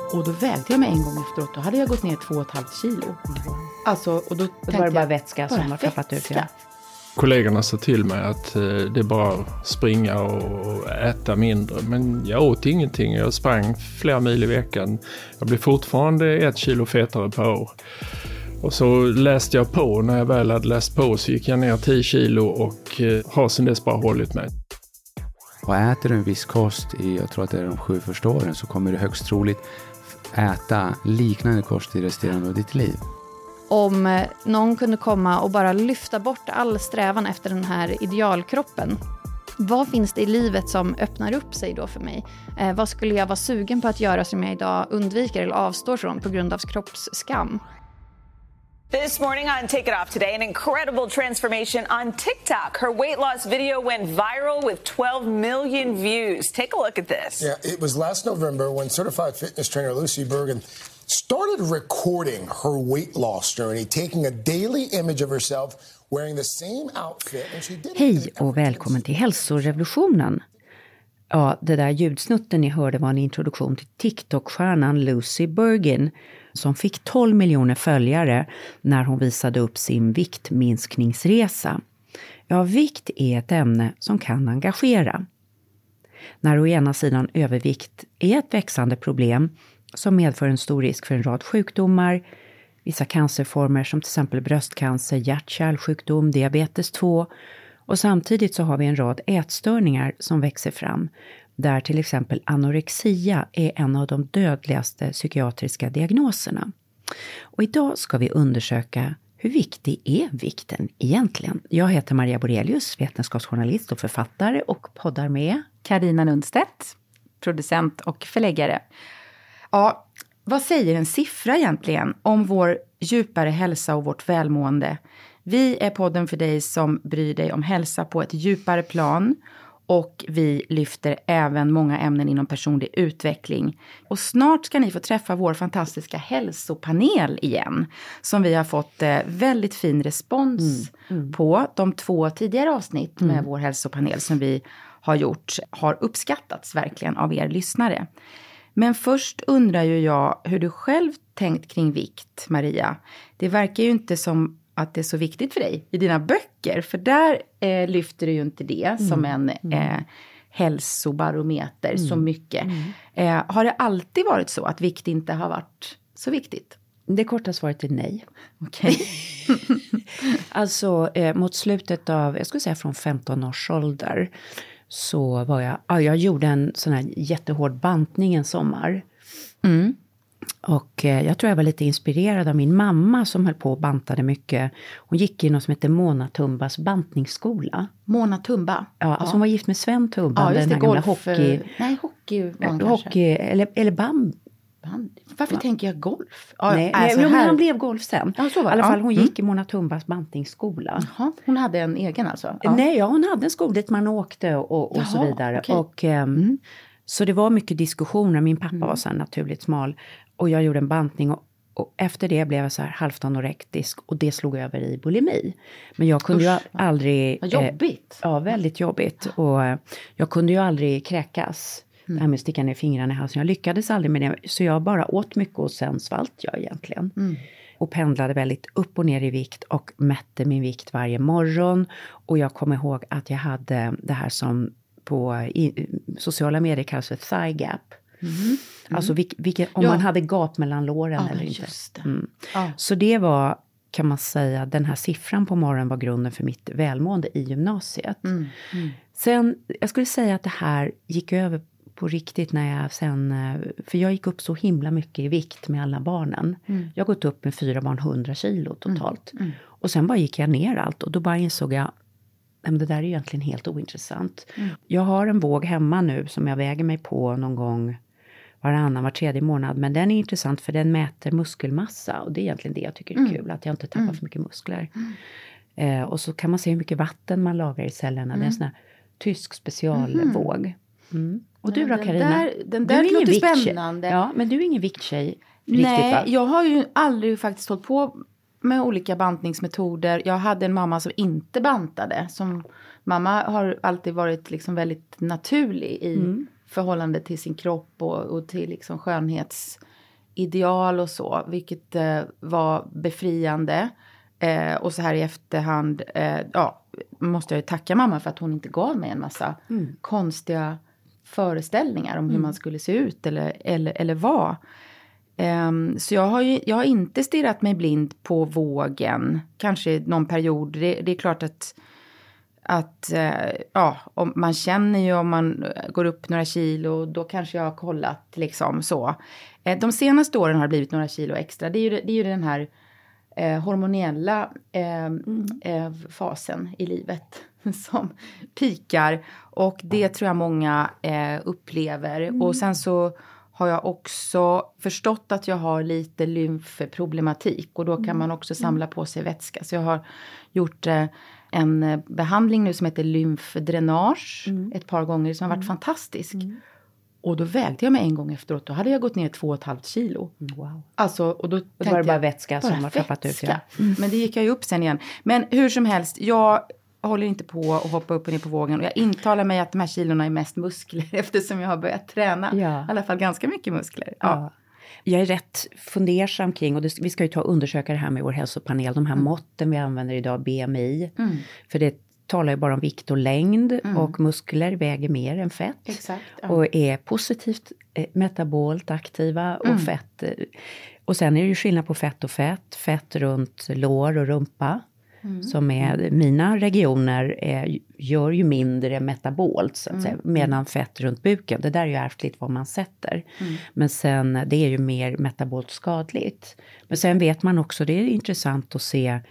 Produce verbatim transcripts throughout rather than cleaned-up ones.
Och då vägde jag mig en gång efteråt. Då hade jag gått ner två och ett halvt kilo. Alltså, och då det var det bara vätska bara som har tappat ut. Ja. Kollegorna sa till mig att eh, det är bara springa och äta mindre. Men jag åt ingenting. Jag sprang flera mil i veckan. Jag blev fortfarande ett kilo fetare per år. Och så läste jag på. När jag väl hade läst på så gick jag ner tio kilo och eh, har sedan dess bara hållit mig. Och äter du en viss kost i, jag tror att det är de sju första åren, så kommer du högst troligt äta liknande kost i resterande av ditt liv. Om någon kunde komma och bara lyfta bort all strävan efter den här idealkroppen. Vad finns det i livet som öppnar upp sig då för mig? Eh, vad skulle jag vara sugen på att göra som jag idag undviker eller avstår från på grund av kroppsskam? This morning on Take It Off Today, an incredible transformation on TikTok. Her weight loss video went viral with twelve million views. Take a look at this. Yeah, it was last November when certified fitness trainer Lucy Bergen started recording her weight loss journey, taking a daily image of herself wearing the same outfit. And she did. Hej och välkommen till Hälsorevolutionen. Ja, det där ljudsnutten ni hörde var en introduktion till TikTok-stjärnan Lucy Bergen som fick tolv miljoner följare när hon visade upp sin viktminskningsresa. Ja, vikt är ett ämne som kan engagera. När å ena sidan övervikt är ett växande problem som medför en stor risk för en rad sjukdomar, vissa cancerformer som till exempel bröstcancer, hjärt-kärlsjukdom, diabetes två, och samtidigt så har vi en rad ätstörningar som växer fram, där till exempel anorexia är en av de dödligaste psykiatriska diagnoserna. Och idag ska vi undersöka hur viktig är vikten egentligen. Jag heter Maria Borelius, vetenskapsjournalist och författare, och poddar med Carina Nundstedt, producent och förläggare. Ja, vad säger en siffra egentligen om vår djupare hälsa och vårt välmående? Vi är podden för dig som bryr dig om hälsa på ett djupare plan. Och vi lyfter även många ämnen inom personlig utveckling. Och snart ska ni få träffa vår fantastiska hälsopanel igen. Som vi har fått eh, väldigt fin respons mm, mm. på. De två tidigare avsnitt mm. med vår hälsopanel som vi har gjort har uppskattats verkligen av er lyssnare. Men först undrar ju jag hur du själv tänkt kring vikt, Maria. Det verkar ju inte som att det är så viktigt för dig i dina böcker. För där eh, lyfter du ju inte det mm. som en eh, hälsobarometer mm. så mycket. Mm. Eh, har det alltid varit så att vikt inte har varit så viktigt? Det korta svaret är nej. Okej. Okay. Alltså eh, mot slutet av, jag skulle säga från femton års ålder, så var jag, ja, jag gjorde en sån här jättehård bantning en sommar. Mm. Och eh, jag tror jag var lite inspirerad av min mamma som höll på och bantade mycket. Hon gick i något som heter Mona Tumbas bantningsskola. Mona Tumba? Ja, ja. Alltså hon var gift med Sven Tumba. Ja, just det, den här golf. Hockey, nej, hockey var han hockey, kanske. Eller, eller band. band. Varför ja. tänker jag golf? Ja, nej, alltså men han blev golf sen. Ja, så var I alla fall hon mm. gick i Mona Tumbas bantningsskola. Jaha, hon hade en egen alltså? Ja. Nej, ja, hon hade en skola dit man åkte och, och Jaha, så vidare. Okay. Och, um, mm. Så det var mycket diskussioner. Min pappa mm. var så här naturligt smal. Och jag gjorde en bantning och, och efter det blev jag så här halvt anorektisk. Och det slog över i bulimi. Men jag kunde Usch, ju aldrig... Vad jobbigt. Eh, ja, väldigt jobbigt. Och eh, jag kunde ju aldrig kräkas. Mm. Det här med att sticka ner fingrarna i halsen. Jag lyckades aldrig med det. Så jag bara åt mycket och sen svalt jag egentligen. Mm. Och pendlade väldigt upp och ner i vikt. Och mätte min vikt varje morgon. Och jag kommer ihåg att jag hade det här som på i, sociala medier kallas för thigh gap. Mm. Mm. Alltså vilk, vilket, om ja. man hade gap mellan låren ja, eller inte. Det. Mm. Ja. Så det var, kan man säga, den här siffran på morgonen var grunden för mitt välmående i gymnasiet. Mm. Mm. Sen, jag skulle säga att det här gick över på riktigt när jag sen, för jag gick upp så himla mycket i vikt med alla barnen. Mm. Jag har gått upp med fyra barn hundra kilo totalt. Mm. Mm. Och sen bara gick jag ner allt och då bara insåg jag, men det där är ju egentligen helt ointressant. Mm. Jag har en våg hemma nu som jag väger mig på någon gång varannan, var tredje månad. Men den är intressant för den mäter muskelmassa. Och det är egentligen det jag tycker är mm. kul. Att jag inte tappar mm. för mycket muskler. Mm. Eh, och så kan man se hur mycket vatten man lagar i cellerna. Mm. Det är en sån här tysk specialvåg. Mm. Och du då, Carina? Den där, den där du är låter ingen spännande. Ja, men du är ingen vikttjej. Riktigt, Nej, va? jag har ju aldrig faktiskt hållit på med olika bantningsmetoder. Jag hade en mamma som inte bantade. Som, mamma har alltid varit liksom väldigt naturlig i mm. förhållande till sin kropp och, och till liksom skönhets ideal och så. Vilket eh, var befriande. Eh, och så här i efterhand, eh, ja, måste jag ju tacka mamma för att hon inte gav mig en massa mm. konstiga föreställningar om hur mm. man skulle se ut eller, eller, eller vad. Um, så jag har, ju, jag har inte stirrat mig blind på vågen. Kanske någon period. Det, det är klart att, att uh, ja, om, man känner ju om man går upp några kilo. Då kanske jag har kollat liksom så. Uh, de senaste åren har det blivit några kilo extra. Det är ju, det är ju den här uh, hormonella uh, mm. uh, fasen i livet som pikar. Och det tror jag många uh, upplever. Mm. Och sen så har jag också förstått att jag har lite lymfproblematik. Och då kan man också samla på sig vätska. Så jag har gjort eh, en behandling nu som heter lymfdränage. Mm. Ett par gånger som har varit mm. fantastisk. Mm. Och då vägde jag mig en gång efteråt. Då hade jag gått ner två och ett halvt kilo. Wow. Alltså, och då och då var det bara vätska som har tappat ut. Ja. Mm. Men det gick jag ju upp sen igen. Men hur som helst, jag håller inte på att hoppa upp och ner på vågen. Och jag intalar mig att de här kilorna är mest muskler. Eftersom jag har börjat träna. Ja. I alla fall ganska mycket muskler. Ja. Ja. Jag är rätt fundersam kring. Och det, vi ska ju ta och undersöka det här med vår hälsopanel. De här mm. måtten vi använder idag. B M I. Mm. För det talar ju bara om vikt och längd. Mm. Och muskler väger mer än fett. Exakt. Ja. Och är positivt eh, metabolt aktiva. Och mm. fett. Eh, och sen är det ju skillnad på fett och fett. Fett runt lår och rumpa. Mm. Som är, mina regioner är, gör ju mindre metabolt så att mm. säga, medan fett runt buken, det där är ju ärftligt vad man sätter. Mm. Men sen, det är ju mer metabolt skadligt. Men sen vet man också, det är intressant att se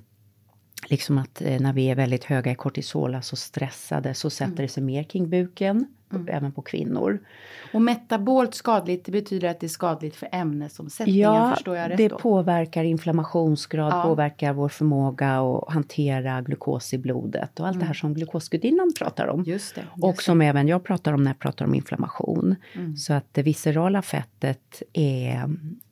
liksom att eh, när vi är väldigt höga i kortisol, alltså stressade, så sätter mm. det sig mer kring buken. Mm. Även på kvinnor. Och metabolt skadligt, det betyder att det är skadligt för ämnesomsättningen, ja, förstår jag rätt det då? Påverkar inflammationsgrad, ja. påverkar vår förmåga att hantera glukos i blodet. Och allt mm. det här som glukosgudinnan pratar om. Just det, just och som det. Även jag pratar om när jag pratar om inflammation. Mm. Så att det viscerala fettet är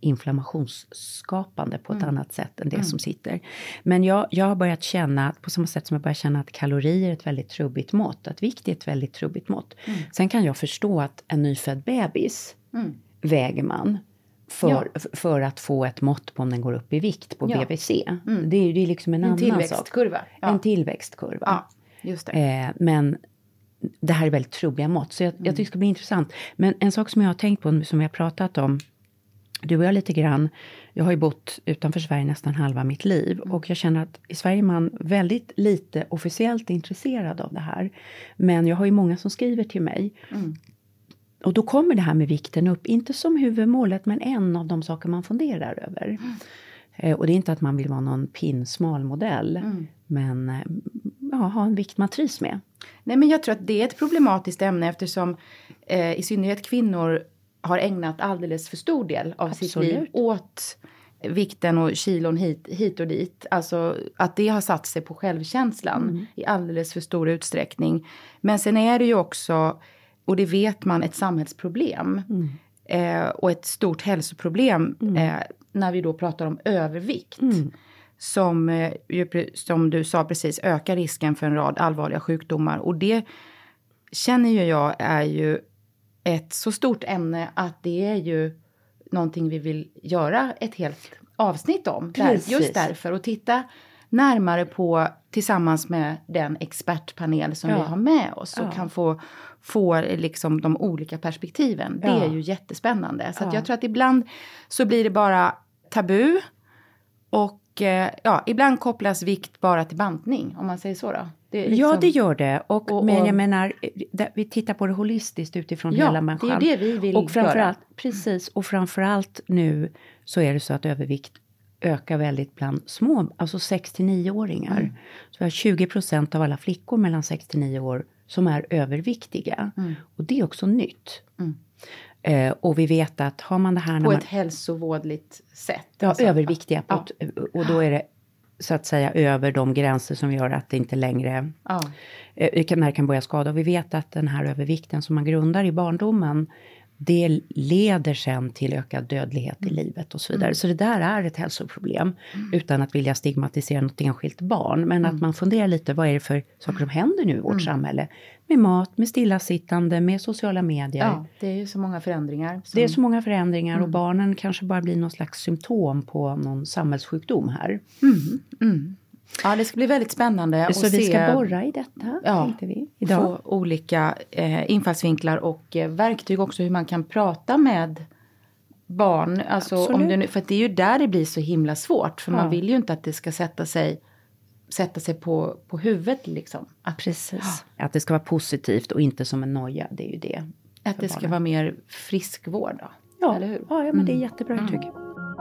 inflammationsskapande på ett mm. annat sätt än det mm. som sitter. Men jag, jag har börjat känna, på samma sätt som jag börjar känna att kalorier är ett väldigt trubbigt mått. Att vikt är ett väldigt trubbigt mått. Mm. Sen kan jag förstå att en nyfödd bebis mm. väger man för, ja. för att få ett mått på om den går upp i vikt på ja. B V C. Mm. Det är ju det är liksom en, en annan tillväxtkurva. sak. Ja. En tillväxtkurva. Ja, just det. Eh, men det här är väldigt trubbiga mått. Så jag, mm. jag tycker det ska bli intressant. Men en sak som jag har tänkt på, som vi har pratat om. Du och jag lite grann. Jag har ju bott utanför Sverige nästan halva mitt liv. Mm. Och jag känner att i Sverige är man väldigt lite officiellt intresserad av det här. Men jag har ju många som skriver till mig. Mm. Och då kommer det här med vikten upp. Inte som huvudmålet, men en av de saker man funderar över. Mm. Eh, och det är inte att man vill vara någon pinsmal modell. Mm. Men eh, ja, ha en vikt man trivs med. Nej, men jag tror att det är ett problematiskt ämne. Eftersom eh, i synnerhet kvinnor har ägnat alldeles för stor del av Absolut. Sitt liv åt vikten och kilon hit, hit och dit. Alltså att det har satt sig på självkänslan mm. i alldeles för stor utsträckning. Men sen är det ju också, och det vet man, ett samhällsproblem. Mm. Eh, och ett stort hälsoproblem mm. eh, när vi då pratar om övervikt. Mm. Som, eh, som du sa precis, ökar risken för en rad allvarliga sjukdomar. Och det känner ju jag är ju ett så stort ämne att det är ju någonting vi vill göra ett helt avsnitt om. Där, just därför. Och titta närmare på tillsammans med den expertpanel som ja. Vi har med oss. Och ja. Kan få, få liksom de olika perspektiven. Ja. Det är ju jättespännande. Så ja. Att jag tror att ibland så blir det bara tabu. Och ja, ibland kopplas vikt bara till bantning, om man säger så då. Det liksom... Ja, det gör det. Och, och, men jag menar, vi tittar på det holistiskt utifrån ja, hela människan. Ja, det är det vi vill och framförallt, göra. Precis, och framförallt nu så är det så att övervikt ökar väldigt bland små, alltså sex till nio-åringar. Mm. Så vi har tjugo procent av alla flickor mellan sex till nio år som är överviktiga. Mm. Och det är också nytt. Mm. Eh, och vi vet att har man det här... På när ett man, hälsovådligt sätt. Ja, alltså. överviktiga. På Ja. Ett, och då är det så att säga över de gränser som gör att det inte längre... Ja. Eh, när det kan börja skada. Och vi vet att den här övervikten som man grundar i barndomen... det leder sen till ökad dödlighet i livet och så vidare. Mm. Så det där är ett hälsoproblem, mm. utan att vilja stigmatisera något enskilt barn. Men mm. att man funderar lite, vad är det för saker som händer nu i vårt mm. samhälle? Med mat, med stillasittande, med sociala medier. Ja, det är ju så många förändringar. Som... Det är så många förändringar, mm. och barnen kanske bara blir någon slags symptom på någon samhällssjukdom här. Mm. Mm. Ja, det ska bli väldigt spännande att se. Så vi ska borra i detta, ja, tänkte vi idag. Få olika eh, infallsvinklar och eh, verktyg också, hur man kan prata med barn. Alltså, om det nu, för det är ju där det blir så himla svårt. För ja. man vill ju inte att det ska sätta sig, sätta sig på, på huvudet liksom. Att, Precis. Ja. Att det ska vara positivt och inte som en noja, det är ju det. Att det ska barnen. vara mer friskvård då. Ja, eller hur? Ja, ja men mm. det är jättebra uttryck. Mm.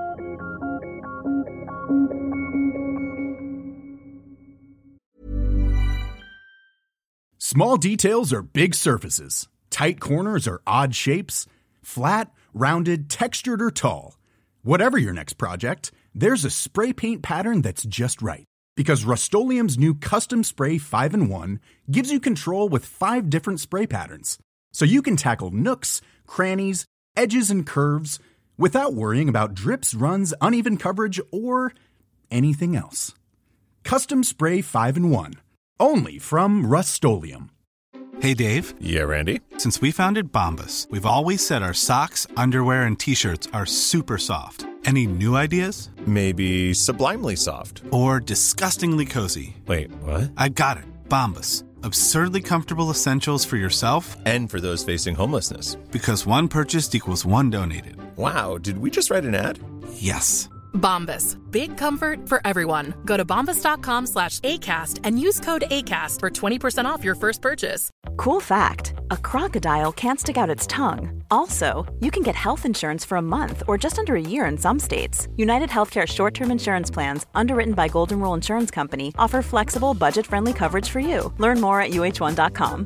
Small details are big surfaces. Tight corners are odd shapes. Flat, rounded, textured, or tall. Whatever your next project, there's a spray paint pattern that's just right. Because Rust-Oleum's new Custom Spray five in one gives you control with five different spray patterns. So you can tackle nooks, crannies, edges, and curves without worrying about drips, runs, uneven coverage, or anything else. Custom Spray five in one. Only from Rust-Oleum. Hey, Dave. Yeah, Randy. Since we founded Bombas, we've always said our socks, underwear, and T-shirts are super soft. Any new ideas? Maybe sublimely soft. Or disgustingly cozy. Wait, what? I got it. Bombas. Absurdly comfortable essentials for yourself. And for those facing homelessness. Because one purchased equals one donated. Wow, did we just write an ad? Yes. Bombas. Big comfort for everyone. Go to bombas.com slash ACAST and use code ACAST for twenty percent off your first purchase. Cool fact, a crocodile can't stick out its tongue. Also, you can get health insurance for a month or just under a year in some states. United Healthcare short-term insurance plans, underwritten by Golden Rule Insurance Company, offer flexible, budget-friendly coverage for you. Learn more at U H one dot com.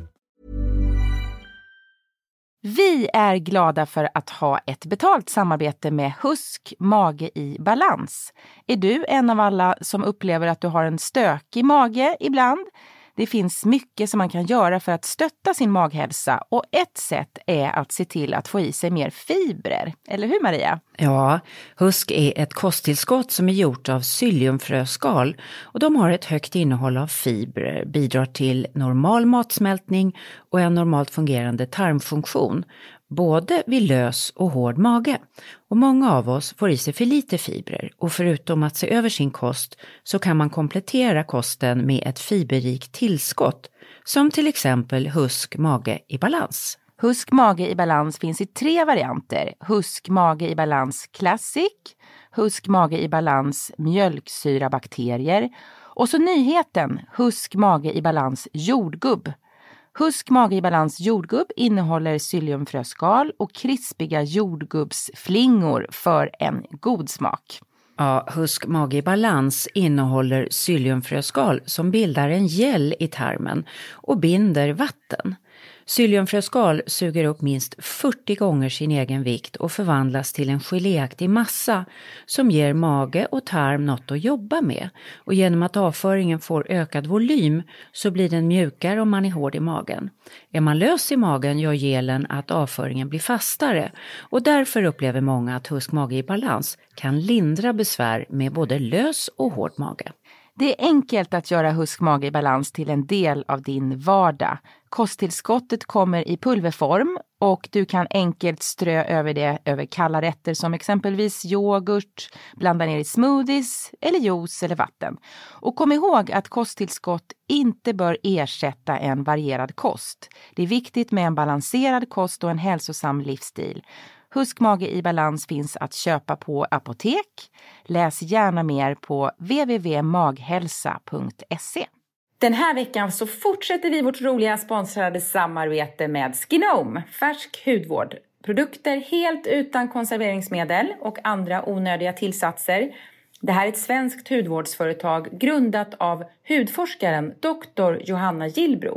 Vi är glada för att ha ett betalt samarbete med Husk Mage i Balans. Är du en av alla som upplever att du har en stökig mage ibland? Det finns mycket som man kan göra för att stötta sin maghälsa, och ett sätt är att se till att få i sig mer fibrer. Eller hur, Maria? Ja, Husk är ett kosttillskott som är gjort av psylliumfröskal, och de har ett högt innehåll av fibrer, bidrar till normal matsmältning och en normalt fungerande tarmfunktion, både vid lös och hård mage. Och många av oss får i sig för lite fibrer, och förutom att se över sin kost så kan man komplettera kosten med ett fiberrikt tillskott, som till exempel Husk Mage i Balans. Husk Mage i Balans finns i tre varianter. Husk Mage i Balans Classic, Husk Mage i Balans Mjölksyrabakterier och så nyheten Husk Mage i Balans Jordgubb. Husk Mage i Balans jordgubb innehåller psylliumfröskal och krispiga jordgubbsflingor för en god smak. Ja, Husk Mage i Balans innehåller psylliumfröskal som bildar en gel i tarmen och binder vatten. Psylliumfröskal suger upp minst fyrtio gånger sin egen vikt och förvandlas till en geléaktig massa som ger mage och tarm något att jobba med. Och genom att avföringen får ökad volym så blir den mjukare om man är hård i magen. Är man lös i magen gör gelen att avföringen blir fastare, och därför upplever många att Husk Mage i Balans kan lindra besvär med både lös och hård mage. Det är enkelt att göra Husk Mage i Balans till en del av din vardag. Kosttillskottet kommer i pulverform och du kan enkelt strö över det över kalla rätter som exempelvis yoghurt, blanda ner i smoothies eller juice eller vatten. Och kom ihåg att kosttillskott inte bör ersätta en varierad kost. Det är viktigt med en balanserad kost och en hälsosam livsstil. Husk Mage i Balans finns att köpa på apotek. Läs gärna mer på w w w punkt maghälsa punkt se. Den här veckan så fortsätter vi vårt roliga sponsrade samarbete med Skinome, färsk hudvård. Produkter helt utan konserveringsmedel och andra onödiga tillsatser. Det här är ett svenskt hudvårdsföretag grundat av hudforskaren doktor Johanna Gillbro.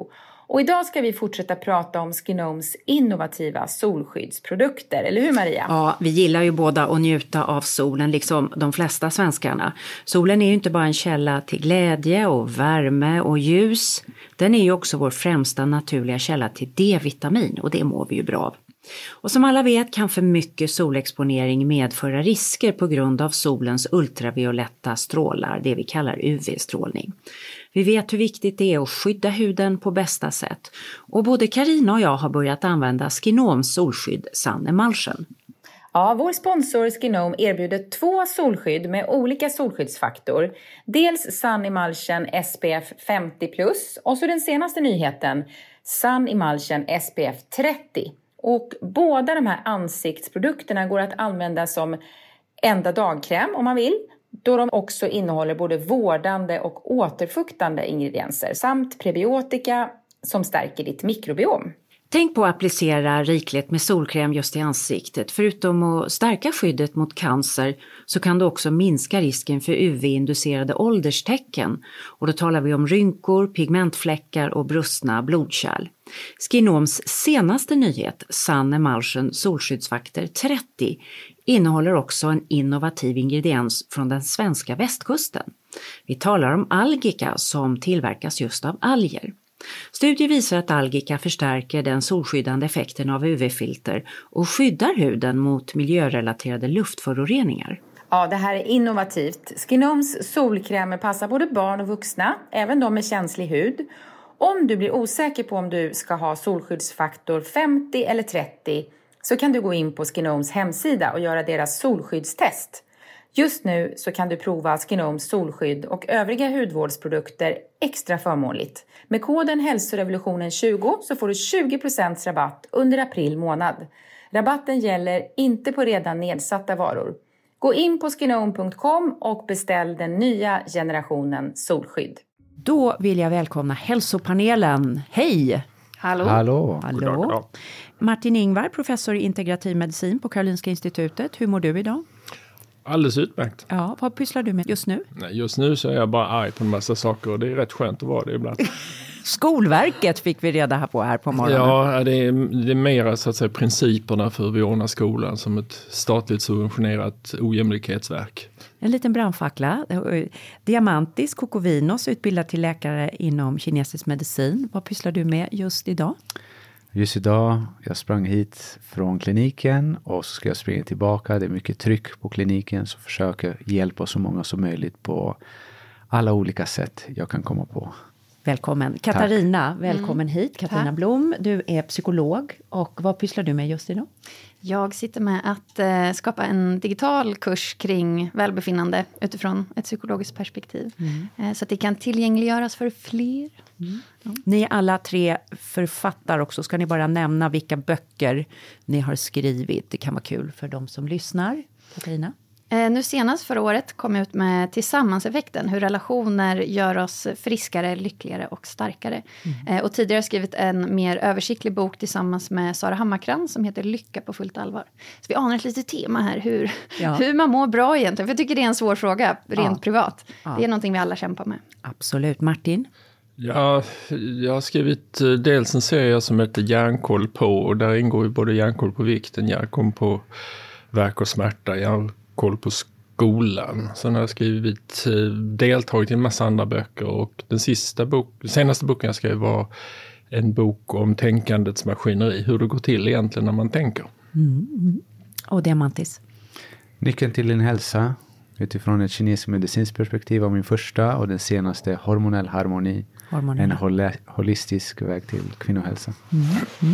Och idag ska vi fortsätta prata om Skinomes innovativa solskyddsprodukter. Eller hur, Maria? Ja, vi gillar ju båda att njuta av solen liksom de flesta svenskarna. Solen är ju inte bara en källa till glädje och värme och ljus. Den är ju också vår främsta naturliga källa till D-vitamin och det mår vi ju bra av. Och som alla vet kan för mycket solexponering medföra risker på grund av solens ultravioletta strålar, det vi kallar U V-strålning. Vi vet hur viktigt det är att skydda huden på bästa sätt. Och både Carina och jag har börjat använda Skinomes solskydd Sun Emulsion. Ja, vår sponsor Skinome erbjuder två solskydd med olika solskyddsfaktor. Dels Sun Emulsion S P F femtio plus och så den senaste nyheten Sun Emulsion S P F trettio. Och båda de här ansiktsprodukterna går att använda som enda dagkräm om man vill. Då de också innehåller både vårdande och återfuktande ingredienser samt prebiotika som stärker ditt mikrobiom. Tänk på att applicera rikligt med solkräm just i ansiktet. Förutom att stärka skyddet mot cancer så kan det också minska risken för U V-inducerade ålderstecken. Och då talar vi om rynkor, pigmentfläckar och brustna blodkärl. Skinomes senaste nyhet, Sun Emulsion solskyddsfaktor trettio, innehåller också en innovativ ingrediens från den svenska västkusten. Vi talar om algika som tillverkas just av alger. Studier visar att algika förstärker den solskyddande effekten av U V-filter och skyddar huden mot miljörelaterade luftföroreningar. Ja, det här är innovativt. Skinomes solkrämer passar både barn och vuxna, även de med känslig hud. Om du blir osäker på om du ska ha solskyddsfaktor femtio eller trettio så kan du gå in på Skinomes hemsida och göra deras solskyddstest. Just nu så kan du prova Skinomes solskydd och övriga hudvårdsprodukter extra förmånligt. Med koden hälsorevolutionen tjugo så får du tjugo procent rabatt under april månad. Rabatten gäller inte på redan nedsatta varor. Gå in på skinome punkt com och beställ den nya generationen solskydd. Då vill jag välkomna hälsopanelen. Hej! Hallå. Hallå. Hallå. Martin Ingvar, professor i integrativ medicin på Karolinska institutet. Hur mår du idag? Alldeles utmärkt. Ja, vad pysslar du med just nu? Nej, just nu så är jag bara arg på en massa saker och det är rätt skönt att vara det ibland. Skolverket fick vi reda på här på morgonen. Ja, det är, det är mera så att säga principerna för hur vi ordnar skolan som ett statligt subventionerat ojämlikhetsverk. En liten brandfackla. Diamantis Kokovinos, utbildad till läkare inom kinesisk medicin. Vad pysslar du med just idag? Just idag, jag sprang hit från kliniken och så ska jag springa tillbaka. Det är mycket tryck på kliniken så försöker hjälpa så många som möjligt på alla olika sätt jag kan komma på. Välkommen. Katarina, Tack. välkommen mm. hit. Katarina Tack. Blom, du är psykolog och vad pysslar du med just idag? Jag sitter med att eh, skapa en digital kurs kring välbefinnande utifrån ett psykologiskt perspektiv. Mm. Eh, så att det kan tillgängliggöras för fler. Mm. Ja. Ni är alla tre författare också. Ska ni bara nämna vilka böcker ni har skrivit? Det kan vara kul för de som lyssnar. Katarina? Eh, nu senast förra året kom jag ut med Tillsammanseffekten. Hur relationer gör oss friskare, lyckligare och starkare. Mm. Eh, och tidigare skrivit en mer översiktlig bok tillsammans med Sara Hammarkrans som heter Lycka på fullt allvar. Så vi anar ett litet tema här. Hur, ja. hur man mår bra egentligen. För jag tycker det är en svår fråga, rent ja. privat. Ja. Det är någonting vi alla kämpar med. Absolut. Martin? Ja, jag har skrivit dels en serie som heter Hjärnkoll på. Och där ingår ju både hjärnkoll på vikten, hjärnkoll på värk och smärta, hjärnkoll koll på skolan. Sen har jag skrivit, deltagit i en massa andra böcker och den sista bok, den senaste boken jag skrev var en bok om tänkandets maskineri. Hur det går till egentligen när man tänker. Mm. Och Diamantis? Nyckeln till din hälsa utifrån ett kinesiskt medicinskt perspektiv var min första och den senaste hormonell harmoni. Hormonell. En hol- holistisk väg till kvinnohälsa. Mm. Mm.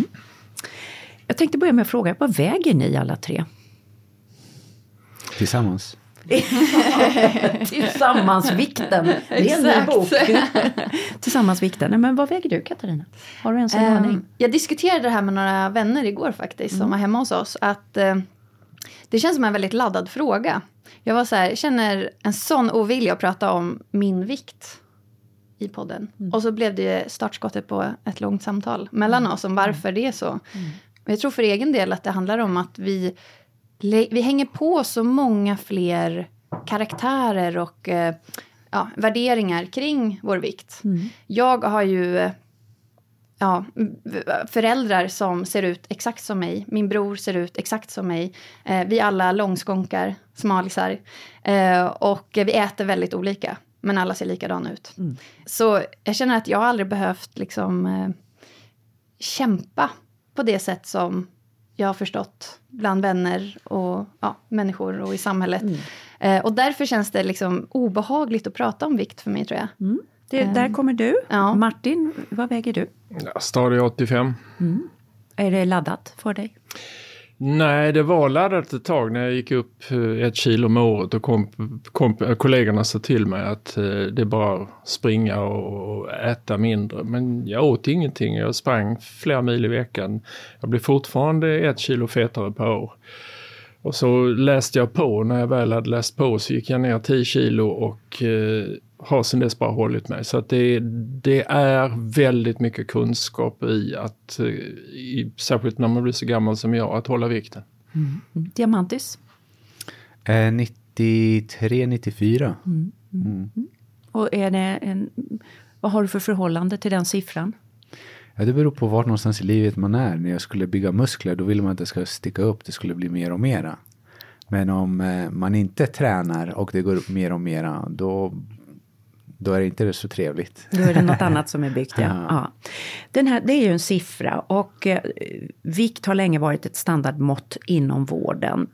Jag tänkte börja med att fråga, vad väger ni alla tre? Tillsammans. Tillsammansvikten. Det är en ny bok. Tillsammansvikten. Men vad väger du, Katarina? Har du en sån um, aning? Jag diskuterade det här med några vänner igår faktiskt. Mm. Som var hemma hos oss. Att uh, det känns som en väldigt laddad fråga. Jag var så här, känner en sån ovilja att prata om min vikt i podden. Mm. Och så blev det startskottet på ett långt samtal mellan mm. oss om varför det är så. Mm. Jag tror för egen del att det handlar om att vi Vi hänger på så många fler karaktärer och ja, värderingar kring vår vikt. Mm. Jag har ju ja, föräldrar som ser ut exakt som mig. Min bror ser ut exakt som mig. Eh, vi alla långskånkar, smalisar. Eh, och vi äter väldigt olika. Men alla ser likadana ut. Mm. Så jag känner att jag aldrig behövt liksom eh, kämpa på det sätt som jag har förstått bland vänner och ja, människor och i samhället. Mm. Eh, och därför känns det liksom obehagligt att prata om vikt för mig, tror jag. Mm. Det, um, där kommer du. Ja. Martin, vad väger du? Ja, stadig åttiofem. Mm. Är det laddat för dig? Nej, det var laddat ett tag när jag gick upp ett kilo om året och kom, kom, kollegorna sa till mig att eh, det är bara springa och äta mindre. Men jag åt ingenting, jag sprang flera mil i veckan. Jag blev fortfarande ett kilo fetare per år. Och så läste jag på, när jag väl hade läst på så gick jag ner tio kilo och eh, har sen dess bara hållit mig. Så att det, det är väldigt mycket kunskap i att, i, särskilt när man blir så gammal som jag, att hålla vikten. Mm. Diamantis? Eh, nittiotre nittiofyra. Mm. Mm. Mm. Och är det en, vad har du för förhållande till den siffran? Ja, det beror på vart någonstans i livet man är. När jag skulle bygga muskler, då vill man att det ska sticka upp. Det skulle bli mer och mera. Men om eh, man inte tränar och det går upp mer och mera, då, då är det inte så trevligt. Då är det något annat som är byggt, ja. Ja. Ja. Den här, det är ju en siffra och eh, vikt har länge varit ett standardmått inom vården.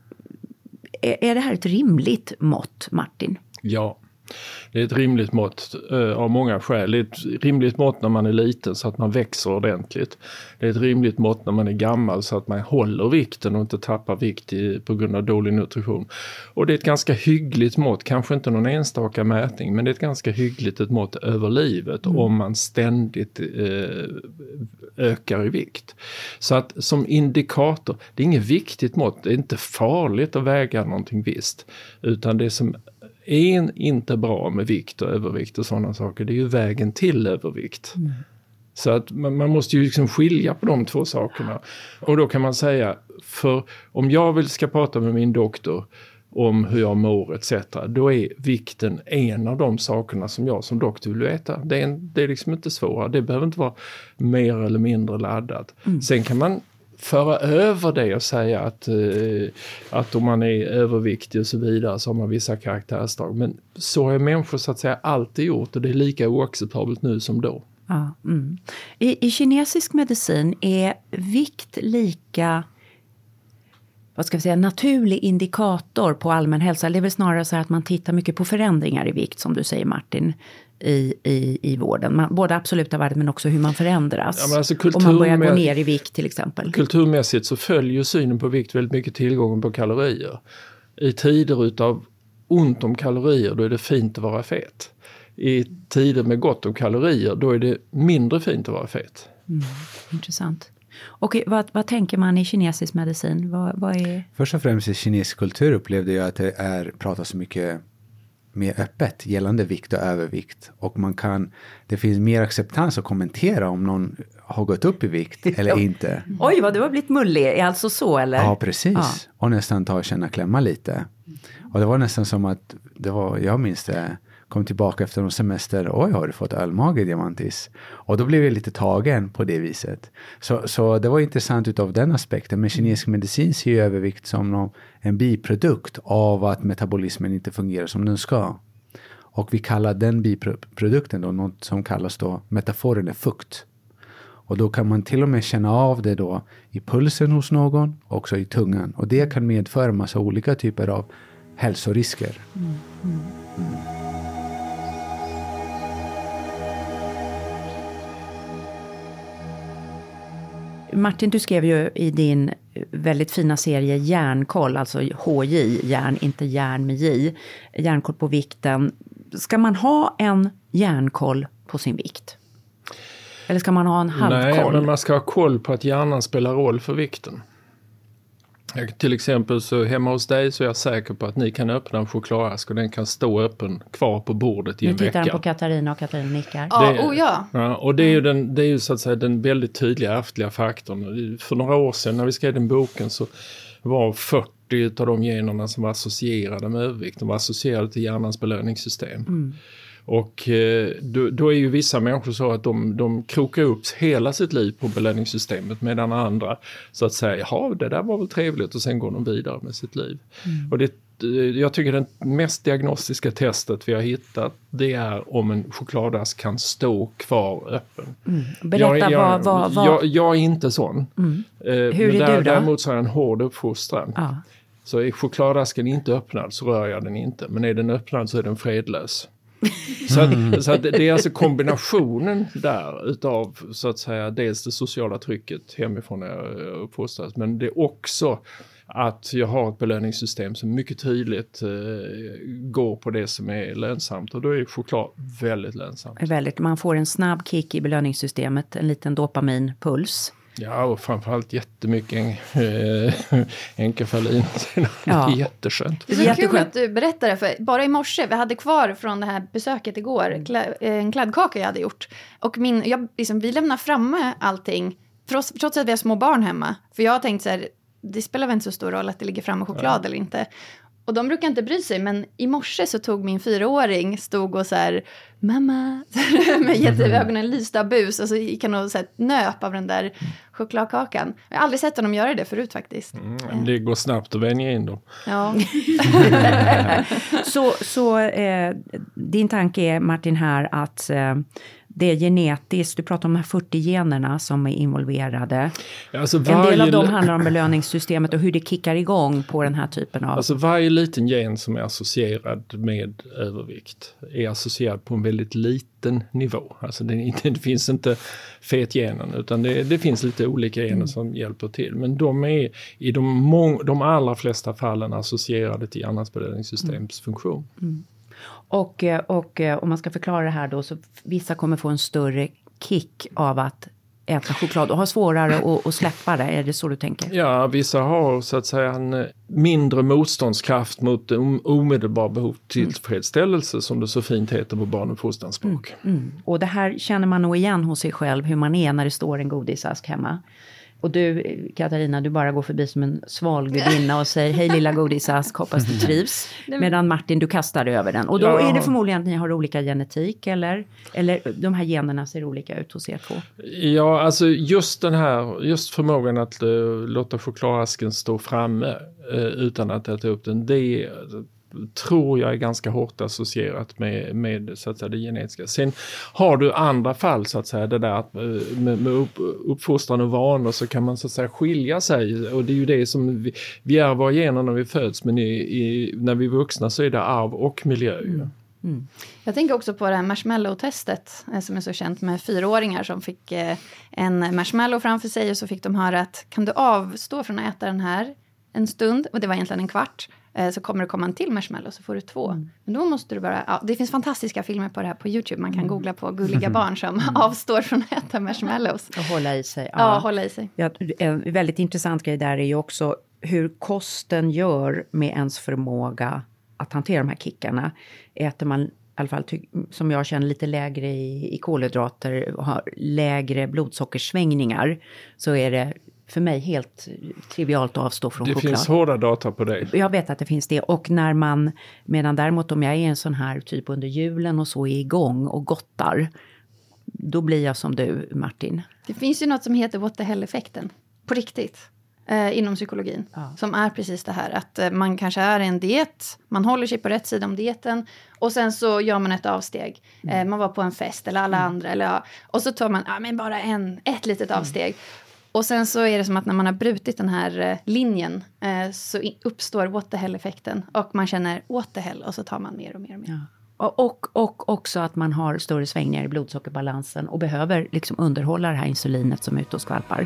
Är, är det här ett rimligt mått, Martin? Ja. Det är ett rimligt mått eh, av många skäl. Det är ett rimligt mått när man är liten så att man växer ordentligt. Det är ett rimligt mått när man är gammal så att man håller vikten och inte tappar vikt i, på grund av dålig nutrition. Och det är ett ganska hyggligt mått, kanske inte någon enstaka mätning, men det är ett ganska hyggligt ett mått över livet mm. om man ständigt eh, ökar i vikt. Så att som indikator, det är inget viktigt mått, det är inte farligt att väga någonting visst, utan det som är inte bra med vikt och övervikt och sådana saker, det är ju vägen till övervikt. Mm. Så att man, man måste ju liksom skilja på de två sakerna. Och då kan man säga, för om jag vill ska prata med min doktor om hur jag mår et cetera, då är vikten en av de sakerna som jag som doktor vill veta. Det är, en, det är liksom inte svårare, det behöver inte vara mer eller mindre laddat. Mm. Sen kan man föra över det och säga att, eh, att om man är överviktig och så vidare så har man vissa karaktärsdrag. Men så har människor så att säga alltid gjort och det är lika oacceptabelt nu som då. Ja, mm. I, I kinesisk medicin är vikt lika, vad ska vi säga, naturlig indikator på allmän hälsa. Det är väl snarare så här att man tittar mycket på förändringar i vikt, som du säger Martin, i, i, i vården. Man, både absoluta värden men också hur man förändras. Ja, men alltså om man börjar gå ner i vikt till exempel. Kulturmässigt så följer synen på vikt väldigt mycket tillgången på kalorier. I tider utav ont om kalorier då är det fint att vara fet. I tider med gott om kalorier då är det mindre fint att vara fet. Mm, intressant. Och vad, vad tänker man i kinesisk medicin? Vad, vad är... Först och främst i kinesisk kultur upplevde jag att det är, pratas så mycket mer öppet gällande vikt och övervikt. Och man kan, det finns mer acceptans att kommentera om någon har gått upp i vikt eller inte. Oj, vad du har blivit mullig. Är alltså så eller? Ja, precis. Ja. Och nästan ta och känna klämma lite. Och det var nästan som att, det var, jag minns det, kom tillbaka efter en semester. Oj, har du fått ölmage, Diamantis? Och då blev jag lite tagen på det viset. Så, så det var intressant utav den aspekten. Men kinesisk medicin ser ju övervikt som någon, en biprodukt av att metabolismen inte fungerar som den ska. Och vi kallar den biprodukten då något som kallas då, metaforen är fukt. Och då kan man till och med känna av det då i pulsen hos någon, också i tungan. Och det kan medföra en massa olika typer av hälsorisker. Mm. Mm. Mm. Martin, du skrev ju i din väldigt fina serie Järnkoll, alltså H J, järn, inte järn med J, järnkoll på vikten. Ska man ha en järnkoll på sin vikt? Eller ska man ha en halvkoll? Nej, men man ska ha koll på att hjärnan spelar roll för vikten. Till exempel så hemma hos dig så är jag säker på att ni kan öppna en chokladask och den kan stå öppen kvar på bordet i en vecka. Nu tittar han på Katarina och Katarina nickar. Ja, det, oh ja. ja. Och det är ju, den, det är ju så att säga den väldigt tydliga ärftliga faktorn. För några år sedan när vi skrev den boken så var fyrtio av de generna som var associerade med övervikt. De var associerade till hjärnans belöningssystem. Mm. Och eh, då, då är ju vissa människor så att de, de krokar upp hela sitt liv på belöningssystemet, medan andra så att säga, ja det där var väl trevligt, och sen går de vidare med sitt liv. Mm. Och det, jag tycker det mest diagnostiska testet vi har hittat, det är om en chokladask kan stå kvar öppen. Mm. Berätta jag, jag, vad... vad, vad... Jag, jag är inte sån. Mm. Eh, Hur är men där, du då? Däremot så är jag en hård uppfostran. Ja. Så är chokladasken inte öppnad så rör jag den inte. Men är den öppnad så är den fredlös. Så, att, så att det är alltså kombinationen där utav så att säga dels det sociala trycket hemifrån när jag uppfostras, men det är också att jag har ett belöningssystem som mycket tydligt eh, går på det som är lönsamt, och då är choklad väldigt lönsamt. Väldigt, man får en snabb kick i belöningssystemet, en liten dopaminpuls. Ja, och framförallt jättemycket äh, enkefalin. Det ja. är jätteskönt. Det är så kul att du berättar det, för bara i morse, vi hade kvar från det här besöket igår, klä, en kladdkaka jag hade gjort. Och min, jag, liksom, vi lämnar framme allting, trots, trots att vi har små barn hemma. För jag har tänkt så här, det spelar väl inte så stor roll att det ligger framme choklad ja. eller inte. Och de brukar inte bry sig, men i morse så tog min fyraåring, stod och så här, mamma, med jätteögonen lysta bus, och så gick han och så här, nöp av den där chokladkakan. Jag har aldrig sett honom göra det förut faktiskt. Mm, det går snabbt att vänja in dem. Ja. så så eh, din tanke är, Martin, här att eh, det är genetiskt, du pratar om de här fyrtio generna som är involverade. Alltså varje... En del av dem handlar om belöningssystemet och hur det kickar igång på den här typen av... Alltså varje liten gen som är associerad med övervikt är associerad på en väldigt liten nivå. Alltså det, det finns inte fetgenen, utan det, det finns lite olika gener mm. som hjälper till. Men de är i de, mång, de allra flesta fallen associerade till annans belöningssystems mm. funktion. Mm. Och, och om man ska förklara det här då, så vissa kommer få en större kick av att äta choklad och ha svårare att, att släppa det. Är det så du tänker? Ja, vissa har så att säga en mindre motståndskraft mot omedelbar behov till tillfredsställelse, som det så fint heter på barnuppfostransspråk. Mm, mm. Och det här känner man nog igen hos sig själv, hur man är när det står en godisask hemma. Och du, Katarina, du bara går förbi som en sval gudinna och säger hej lilla godisask, hoppas du trivs. Medan Martin, du kastar över den. Och då ja. är det förmodligen att ni har olika genetik, eller, eller de här generna ser olika ut hos er två. Ja, alltså just den här, just förmågan att uh, låta chokladasken stå framme uh, utan att äta upp den, det tror jag är ganska hårt associerat med, med så att säga, det genetiska. Sen har du andra fall, så att säga, det där med, med upp, uppfostran och vanor, så kan man så att säga skilja sig, och det är ju det som vi, vi är våra gener när vi föds, men i, i, när vi är vuxna så är det arv och miljö. Mm. Mm. Jag tänker också på det här marshmallow-testet eh, som är så känt, med fyraåringar som fick eh, en marshmallow framför sig, och så fick de höra att kan du avstå från att äta den här en stund, och det var egentligen en kvart, så kommer det komma en till marshmallow, så får du två. Mm. Men då måste du bara... Ja, det finns fantastiska filmer på det här på YouTube. Man kan mm. googla på gulliga barn som mm. avstår från att äta marshmallows. Och hålla i sig. Ja, ja hålla i sig. Ja, en väldigt intressant grej där är ju också hur kosten gör med ens förmåga att hantera de här kickarna. Äter man, i alla fall som jag känner, lite lägre i, i kolhydrater och har lägre blodsockersvängningar, så är det för mig helt trivialt att avstå från det choklad. Det finns hårda data på det. Jag vet att det finns det. Och när man, medan däremot om jag är en sån här typ under julen och så är igång och gottar, då blir jag som du, Martin. Det finns ju något som heter what the hell-effekten. På riktigt. Eh, inom psykologin. Ja. Som är precis det här. Att eh, man kanske är i en diet. Man håller sig på rätt sida om dieten. Och sen så gör man ett avsteg. Mm. Eh, man var på en fest eller alla mm. andra. Eller, ja. Och så tar man ah, men bara en, ett litet mm. avsteg. Och sen så är det som att när man har brutit den här eh, linjen eh, så uppstår what the hell-effekten. Och man känner what the hell, och så tar man mer och mer och mer. Ja. Och, och, och också att man har större svängningar i blodsockerbalansen och behöver liksom underhålla det här insulinet som är ute och skvalpar.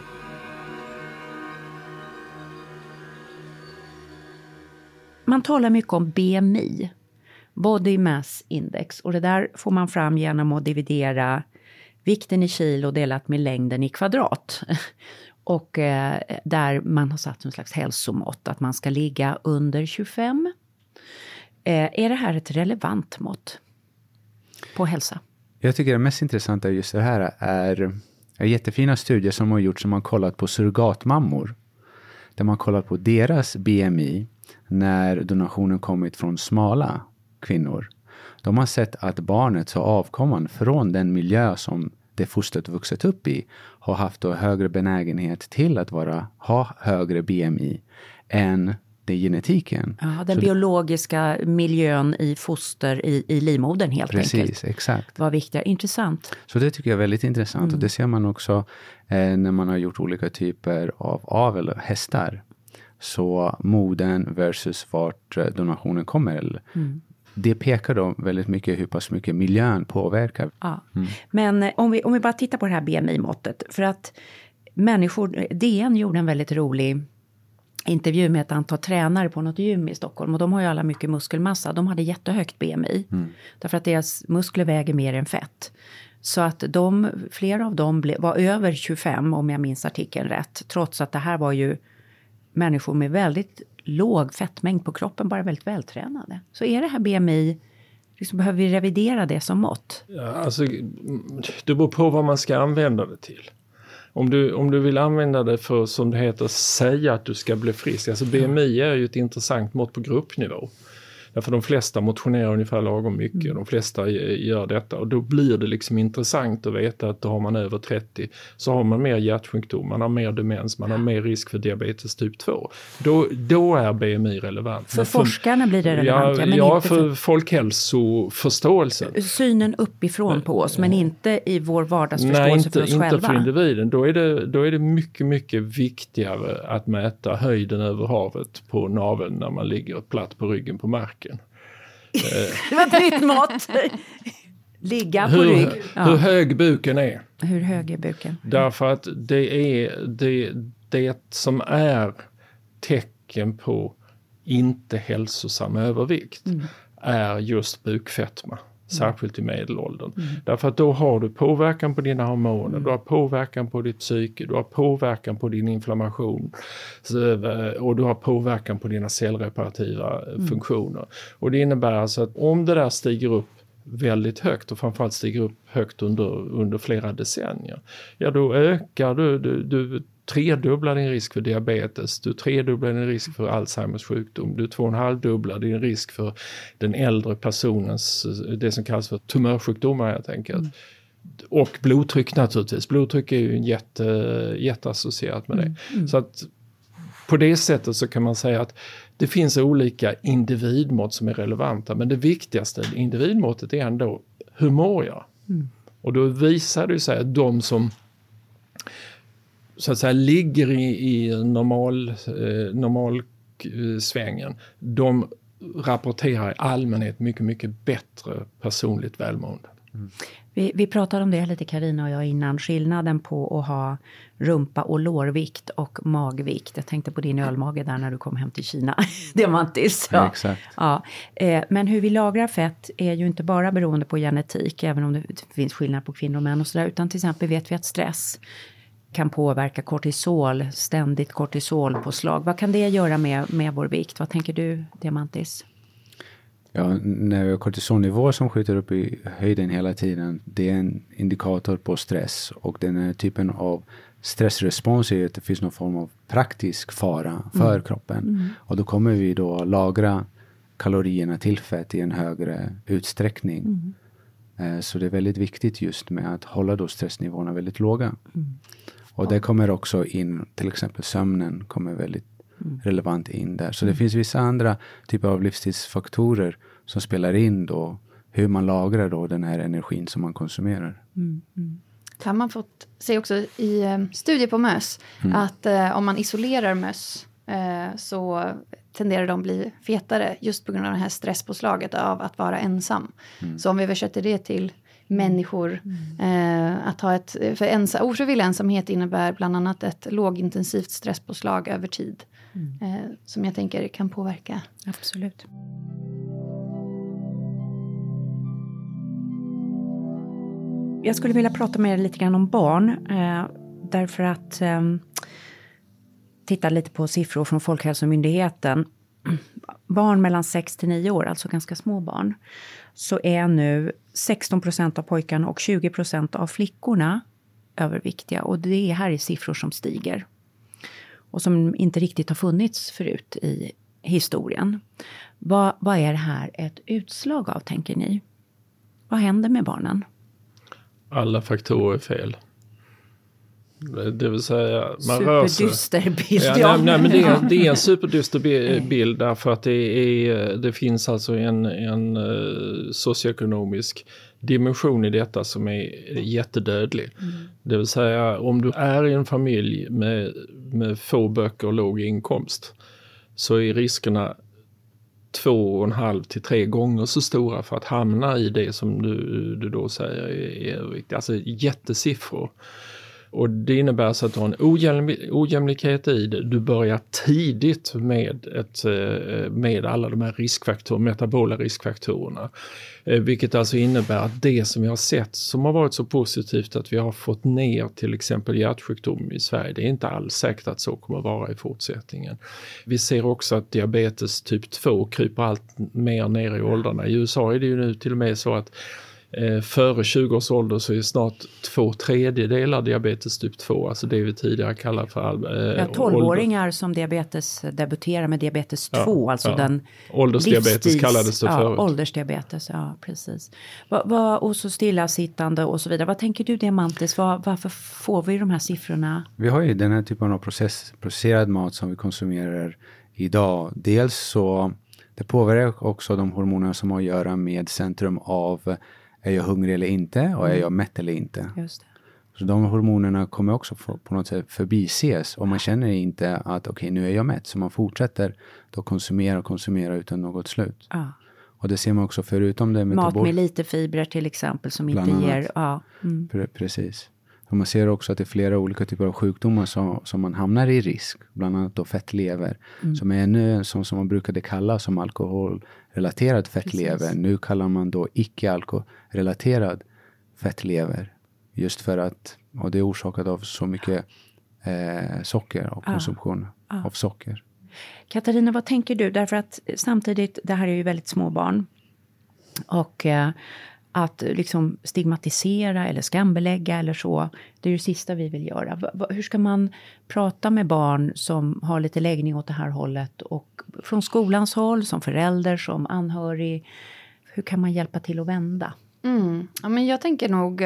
Man talar mycket om B M I, Body Mass Index. Och det där får man fram genom att dividera vikten i kilo delat med längden i kvadrat. Och eh, där man har satt en slags hälsomått, att man ska ligga under tjugofem. Eh, är det här ett relevant mått på hälsa? Jag tycker det mest intressanta just det här är, är jättefina studier som har gjorts, som har kollat på surrogatmammor. Där man kollat på deras B M I när donationen kommit från smala kvinnor. De har sett att barnet och avkomman från den miljö som det fostret vuxit upp i har haft då högre benägenhet till att vara, ha högre B M I än det är genetiken. Ja, den så biologiska miljön i foster i, i livmodern helt precis, enkelt. Precis, exakt. Vad viktigt, intressant. Så det tycker jag är väldigt intressant mm. och det ser man också eh, när man har gjort olika typer av avel och hästar. Så moden versus vart donationen kommer. Mm. Det pekar då väldigt mycket hur pass mycket miljön påverkar. Ja. Mm. Men om vi, om vi bara tittar på det här B M I-måttet. För att människor, D N gjorde en väldigt rolig intervju med ett antal tränare på något gym i Stockholm. Och de har ju alla mycket muskelmassa. De hade jättehögt B M I. Mm. Därför att deras muskler väger mer än fett. Så att de, flera av dem ble, var över tjugofem om jag minns artikeln rätt. Trots att det här var ju människor med väldigt låg fettmängd på kroppen, bara väldigt vältränade. Så är det här B M I, liksom behöver vi revidera det som mått? Ja, alltså, det beror på vad man ska använda det till. Om du, om du vill använda det för, som det heter, säga att du ska bli frisk. Alltså B M I är ju ett intressant mått på gruppnivå. Därför de flesta motionerar ungefär lagom mycket. Mm. De flesta gör detta. Och då blir det liksom intressant att veta att då har man över trettio. Så har man mer hjärtsjukdom, man har mer demens, man har mer risk för diabetes typ två. Då, då är B M I relevant. För, för forskarna blir det relevant. Ja, men ja inte för, för folkhälsoförståelsen. Synen uppifrån på oss, men inte i vår vardagsförståelse. Nej, inte, för oss inte själva. För individen. Då är, det, då är det mycket, mycket viktigare att mäta höjden över havet på naveln när man ligger platt på ryggen på marken. Det var ett nytt mått. Ligga på hur, rygg. Ja. Hur hög buken är. Hur hög är buken? Därför att det är det, det som är tecken på inte hälsosam övervikt mm. är just bukfetma. Särskilt i medelåldern. Mm. Därför att då har du påverkan på dina hormoner, mm. du har påverkan på ditt psyke, du har påverkan på din inflammation och du har påverkan på dina cellreparativa mm. funktioner. Och det innebär alltså att om det där stiger upp väldigt högt och framförallt stiger upp högt under, under flera decennier, ja då ökar du, du, du tredubblar din risk för diabetes, du tredubblar din risk för Alzheimers sjukdom, du två och en halv dubblar din risk för den äldre personens, det som kallas för tumörsjukdomar helt enkelt. Mm. Och blodtryck naturligtvis. Blodtryck är ju en jätte, jätteassocierat med det. Mm. Mm. Så att på det sättet så kan man säga att det finns olika individmått som är relevanta, men det viktigaste individmåttet är ändå hur mår jag? Mm. Och då visar det sig att de som så att säga ligger i, i normal, eh, normal eh, svängen, de rapporterar i allmänhet mycket, mycket bättre personligt välmående. Mm. Vi, vi pratade om det lite, Carina och jag, innan. Skillnaden på att ha rumpa- och lårvikt och magvikt. Jag tänkte på din ölmage där när du kom hem till Kina. Diamantis. Ja. Ja, exakt. Ja. Eh, men hur vi lagrar fett är ju inte bara beroende på genetik, även om det finns skillnad på kvinnor och män och sådär. Utan till exempel vet vi att stress kan påverka kortisol, ständigt kortisolpåslag. Vad kan det göra med, med vår vikt? Vad tänker du, Diamantis? Ja, när vi har kortisolnivåer som skjuter upp i höjden hela tiden, det är en indikator på stress. Och den här typen av stressrespons är att det finns någon form av praktisk fara för mm. kroppen. Mm. Och då kommer vi då lagra kalorierna till fett i en högre utsträckning. Mm. Så det är väldigt viktigt just med att hålla då stressnivåerna väldigt låga. Mm. Och det kommer också in, till exempel sömnen kommer väldigt mm. relevant in där. Så det finns vissa andra typer av livsstilsfaktorer som spelar in då hur man lagrar då den här energin som man konsumerar. Mm. Mm. Har man fått se också i eh, studier på möss mm. att eh, om man isolerar möss eh, så tenderar de att bli fetare just på grund av det här stresspåslaget av att vara ensam. Mm. Så om vi översätter det till människor, mm. eh, att ha ett, för ensa, ofrivillig ensamhet innebär bland annat ett lågintensivt stresspåslag över tid. Mm. Eh, som jag tänker kan påverka. Absolut. Jag skulle vilja prata med er lite grann om barn. Eh, därför att eh, titta lite på siffror från Folkhälsomyndigheten. Barn mellan sex till nio år, alltså ganska små barn, så är nu sexton procent av pojkarna och tjugo procent av flickorna överviktiga. Och det är här i siffror som stiger. Och som inte riktigt har funnits förut i historien. Vad, vad är det här ett utslag av, tänker ni? Vad händer med barnen? Alla faktorer är fel. Det vill säga, man rör sig... Superdyster bild. Ja, ja. nej, nej, men det är, det är en superdyster bild därför att det, är, det finns alltså en, en uh, socioekonomisk dimension i detta som är jättedödlig. Mm. Det vill säga, om du är i en familj med, med få böcker och låg inkomst så är riskerna två och en halv till tre gånger så stora för att hamna i det som du, du då säger är, är alltså jättesiffror. Och det innebär så att du har en ojämn, ojämlikhet i det. Du börjar tidigt med, ett, med alla de här riskfaktorerna, metabola riskfaktorerna. Vilket alltså innebär att det som vi har sett som har varit så positivt att vi har fått ner till exempel hjärtsjukdom i Sverige. Det är inte alls säkert att så kommer att vara i fortsättningen. Vi ser också att diabetes typ två kryper allt mer ner i åldrarna. I U S A är det ju nu till och med så att Eh, före tjugo års ålder så är snart två tredjedelar diabetes typ två, alltså det vi tidigare kallar för eh, ja, tolvåringar som diabetes debuterar med diabetes ja, två, alltså ja. den åldersdiabetes livsstils, kallades det ja, förut. Åldersdiabetes, ja precis. Va, va, och så stillasittande och så vidare. Vad tänker du Diamantis? Va, varför får vi de här siffrorna? Vi har ju den här typen av process, processerad mat som vi konsumerar idag. Dels så det påverkar också de hormoner som har att göra med centrum av är jag hungrig eller inte och är jag mätt eller inte. Just det. Så de hormonerna kommer också för, på något sätt förbises. Och man känner inte att okej, okay, nu är jag mätt. Så man fortsätter då konsumera och konsumera utan något slut. Ja. Och det ser man också förutom det. Mat med lite fibrer till exempel som inte ger... Ja. Mm. Pre- precis. Och man ser också att det är flera olika typer av sjukdomar som, som man hamnar i risk. Bland annat då fettlever. Mm. Som är ännu som, som man brukade kalla som alkoholrelaterad fettlever. Precis. Nu kallar man då icke-alkoholrelaterad fettlever. Just för att, och det är orsakat av så mycket eh, socker och konsumtion ah. av socker. Katarina, vad tänker du? Därför att samtidigt, det här är ju väldigt små barn. Och... Eh, att liksom stigmatisera eller skambelägga eller så. Det är det sista vi vill göra. Hur ska man prata med barn som har lite läggning åt det här hållet? Och från skolans håll, som förälder, som anhörig. Hur kan man hjälpa till att vända? Mm. Ja, men jag tänker nog,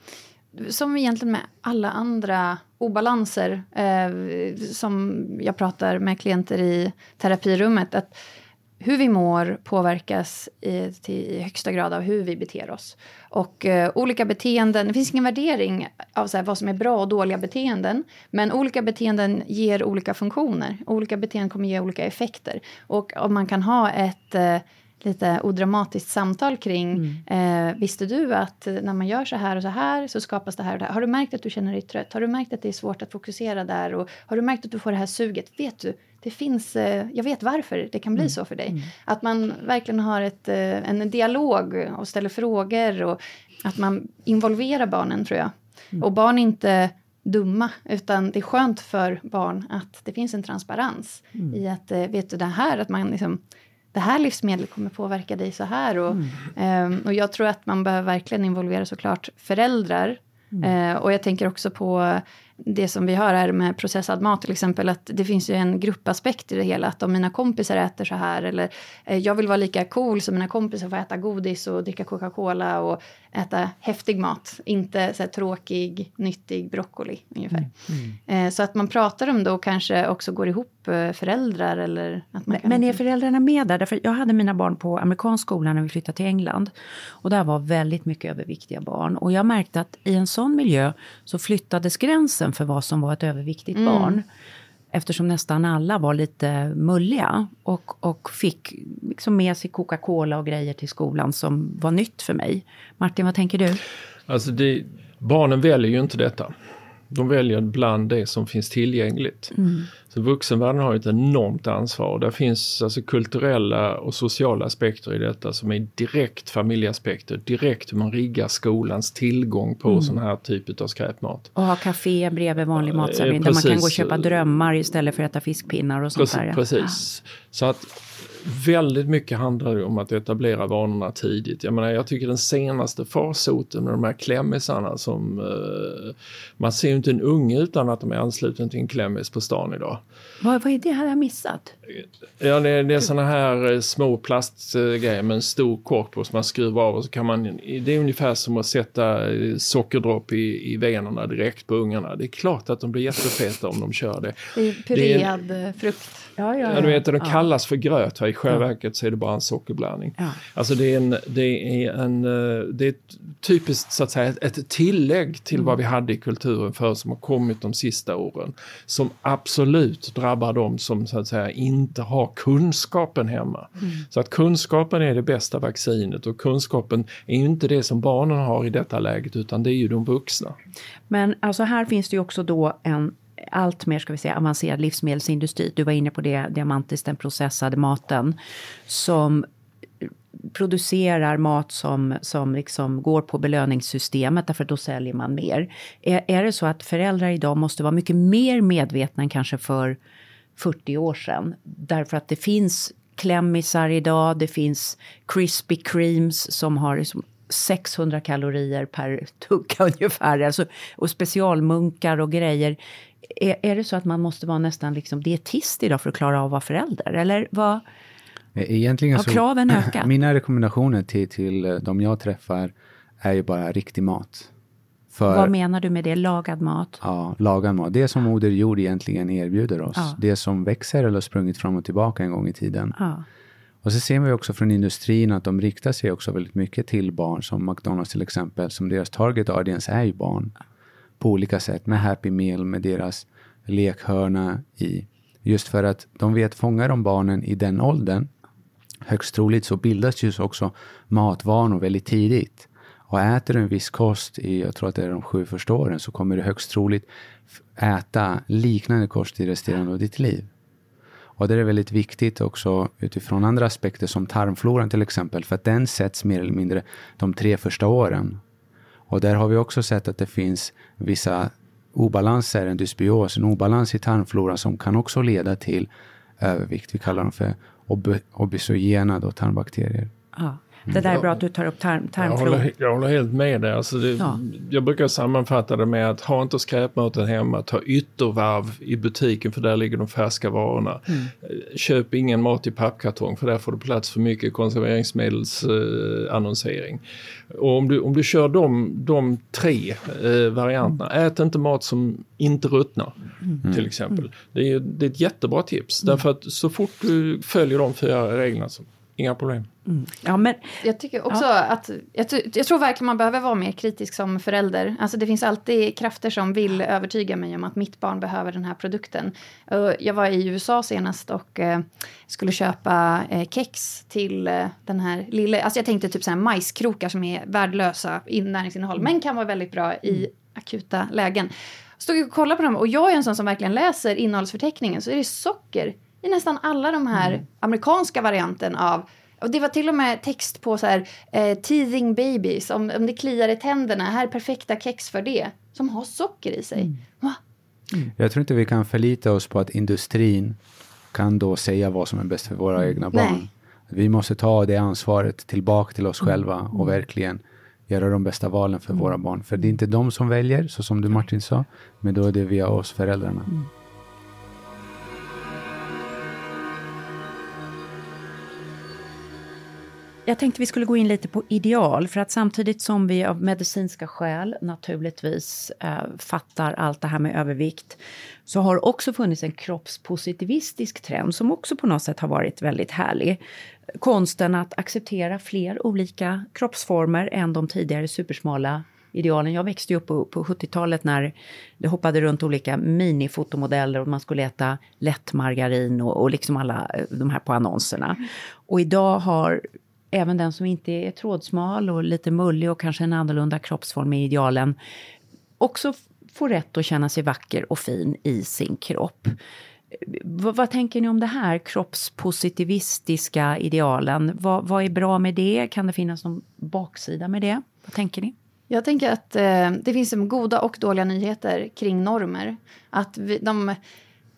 som egentligen med alla andra obalanser. Eh, som jag pratar med klienter i terapirummet. Att hur vi mår påverkas i, till, i högsta grad av hur vi beter oss. Och eh, olika beteenden, det finns ingen värdering av så här, vad som är bra och dåliga beteenden. Men olika beteenden ger olika funktioner. Olika beteenden kommer ge olika effekter. Och om man kan ha ett eh, lite odramatiskt samtal kring, mm. eh, visste du att när man gör så här och så här så skapas det här och det här. Har du märkt att du känner dig trött? Har du märkt att det är svårt att fokusera där? Och har du märkt att du får det här suget? Vet du? Det finns, jag vet varför det kan bli mm. så för dig. Mm. Att man verkligen har ett, en dialog och ställer frågor. Och att man involverar barnen, tror jag. Mm. Och barn är inte dumma. Utan det är skönt för barn att det finns en transparens. Mm. I att, vet du det här, att man liksom... Det här livsmedlet kommer påverka dig så här. Och, mm. um, och jag tror att man behöver verkligen involvera såklart föräldrar. Mm. Uh, och jag tänker också på det som vi har här med processad mat till exempel. Att det finns ju en gruppaspekt i det hela. Att om mina kompisar äter så här. Eller uh, jag vill vara lika cool som mina kompisar. Får äta godis och dricka Coca-Cola. Och äta häftig mat. Inte så här tråkig, nyttig broccoli ungefär. Mm. Uh, så att man pratar om det och kanske också går ihop uh, föräldrar. Eller att man kan... Men är föräldrarna med där? Därför jag hade mina barn på amerikansk skola när vi flyttade till England. Och där var väldigt mycket överviktiga barn. Och jag märkte att i en sån miljö så flyttades gränsen för vad som var ett överviktigt mm. barn. Eftersom nästan alla var lite mulliga. Och, och fick liksom med sig Coca-Cola och grejer till skolan som var nytt för mig. Martin, vad tänker du? Alltså det, barnen väljer ju inte detta. De väljer bland det som finns tillgängligt. Mm. Så vuxenvärlden har ett enormt ansvar. Där finns alltså kulturella och sociala aspekter i detta som är direkt familjeaspekter. Direkt hur man riggar skolans tillgång på mm. sån här typ av skräpmat. Och ha café bredvid vanlig matservering. Eh, där man kan gå och köpa drömmar istället för att äta fiskpinnar och sånt precis, där. Precis. Ja. Så att väldigt mycket handlar det om att etablera vanorna tidigt. Jag menar, jag tycker den senaste farsoten med de här klämmisarna som eh, man ser ju inte en unge utan att de är ansluten till en klämmis på stan idag. Vad, vad är det? Hade jag missat? Ja, det, det är såna här eh, små plastgrejer med en stor kork på som man skruvar av och så kan man, det är ungefär som att sätta eh, sockerdropp i, i venerna direkt på ungarna. Det är klart att de blir jättefeta om de kör det. Det är puread det är, frukt. Ja, ja, ja. Ja, du vet, det ja. kallas för gröt. I själva verket så är det bara en sockerblandning. Ja. Alltså det är, en, det, är en, det är ett typiskt så att säga, ett tillägg till mm. vad vi hade i kulturen för som har kommit de sista åren. Som absolut drabbar de som så att säga inte har kunskapen hemma. Mm. Så att kunskapen är det bästa vaccinet och kunskapen är ju inte det som barnen har i detta läget utan det är ju de vuxna. Men alltså här finns det ju också då en allt mer ska vi säga avancerad livsmedelsindustri. Du var inne på det, diamantiskt den processade maten som producerar mat som, som liksom går på belöningssystemet därför då säljer man mer. Är, är det så att föräldrar idag måste vara mycket mer medvetna än kanske för fyrtio år sedan? Därför att det finns klämmisar idag, det finns Krispy Kremes som har liksom sexhundra kalorier per tugga ungefär. Alltså, och specialmunkar och grejer. Är, är det så att man måste vara nästan liksom dietist idag för att klara av att vara förälder? Eller vad Egentligen har så, kraven ökat? Mina rekommendationer till, till de jag träffar är ju bara riktig mat. För, vad menar du med det? Lagad mat? Ja, lagad mat. Det som Moder Jord egentligen erbjuder oss. Ja. Det som växer eller sprungit fram och tillbaka en gång i tiden. Ja. Och så ser vi också från industrin att de riktar sig också väldigt mycket till barn. Som McDonalds till exempel. Som deras target audience är ju barn. På olika sätt. Med Happy Meal, med deras lekhörna i. Just för att de vet, fångar de barnen i den åldern. Högst troligt så bildas ju också matvanor väldigt tidigt. Och äter du en viss kost i, jag tror att det är de sju första åren, så kommer du högst troligt äta liknande kost i resterande av ditt liv. Och det är väldigt viktigt också utifrån andra aspekter som tarmfloran till exempel. För att den sätts mer eller mindre de tre första åren. Och där har vi också sett att det finns vissa obalanser, en dysbios, en obalans i tarmfloran som kan också leda till övervikt. Vi kallar dem för ob- obesogena då, tarmbakterier. Ja. Det där är bra att du tar upp tarm, tarmflora. Jag håller, jag håller helt med dig. Alltså det, ja. Jag brukar sammanfatta det med att ha inte skräpmaten hemma. Ta yttervarv i butiken för där ligger de färska varorna. Mm. Köp ingen mat i pappkartong för där får du plats för mycket konserveringsmedelsannonsering. Eh, och om du, om du kör de, de tre eh, varianterna. Mm. Ät inte mat som inte ruttnar mm. till exempel. Mm. Det, är, det är ett jättebra tips. Mm. Därför att så fort du följer de fyra reglerna så inga problem. Mm. Ja, men, jag tycker också ja. att jag, jag tror verkligen man behöver vara mer kritisk som förälder. Alltså det finns alltid krafter som vill övertyga mig om att mitt barn behöver den här produkten. Jag var i U S A senast och eh, skulle köpa eh, kex till eh, den här lilla, alltså jag tänkte typ så här majskrokar som är värdelösa i näringsinnehåll men kan vara väldigt bra i akuta lägen. Stod jag och kollade på dem och jag är en sån som verkligen läser innehållsförteckningen, så är det socker i nästan alla de här mm. amerikanska varianten av. Och det var till och med text på så här eh, teething babies, om, om det kliar i tänderna, här är perfekta kex för det, som har socker i sig. Mm. Va? Mm. Jag tror inte vi kan förlita oss på att industrin kan då säga vad som är bäst för våra mm. egna barn. Nej. Vi måste ta det ansvaret tillbaka till oss mm. själva och verkligen göra de bästa valen för mm. våra barn. För det är inte de som väljer, så som du Martin sa, men då är det via oss föräldrarna. Mm. Jag tänkte vi skulle gå in lite på ideal, för att samtidigt som vi av medicinska skäl naturligtvis eh, fattar allt det här med övervikt, så har också funnits en kroppspositivistisk trend som också på något sätt har varit väldigt härlig. Konsten att acceptera fler olika kroppsformer än de tidigare supersmala idealen. Jag växte upp på, på sjuttiotalet när det hoppade runt olika minifotomodeller och man skulle äta lätt margarin och, och liksom alla de här på annonserna. Och idag har även den som inte är trådsmal och lite mullig och kanske en annorlunda kroppsform i idealen också får rätt att känna sig vacker och fin i sin kropp. V- vad tänker ni om det här kroppspositivistiska idealen? Va- vad är bra med det? Kan det finnas någon baksida med det? Vad tänker ni? Jag tänker att eh, det finns goda och dåliga nyheter kring normer. Att vi, de...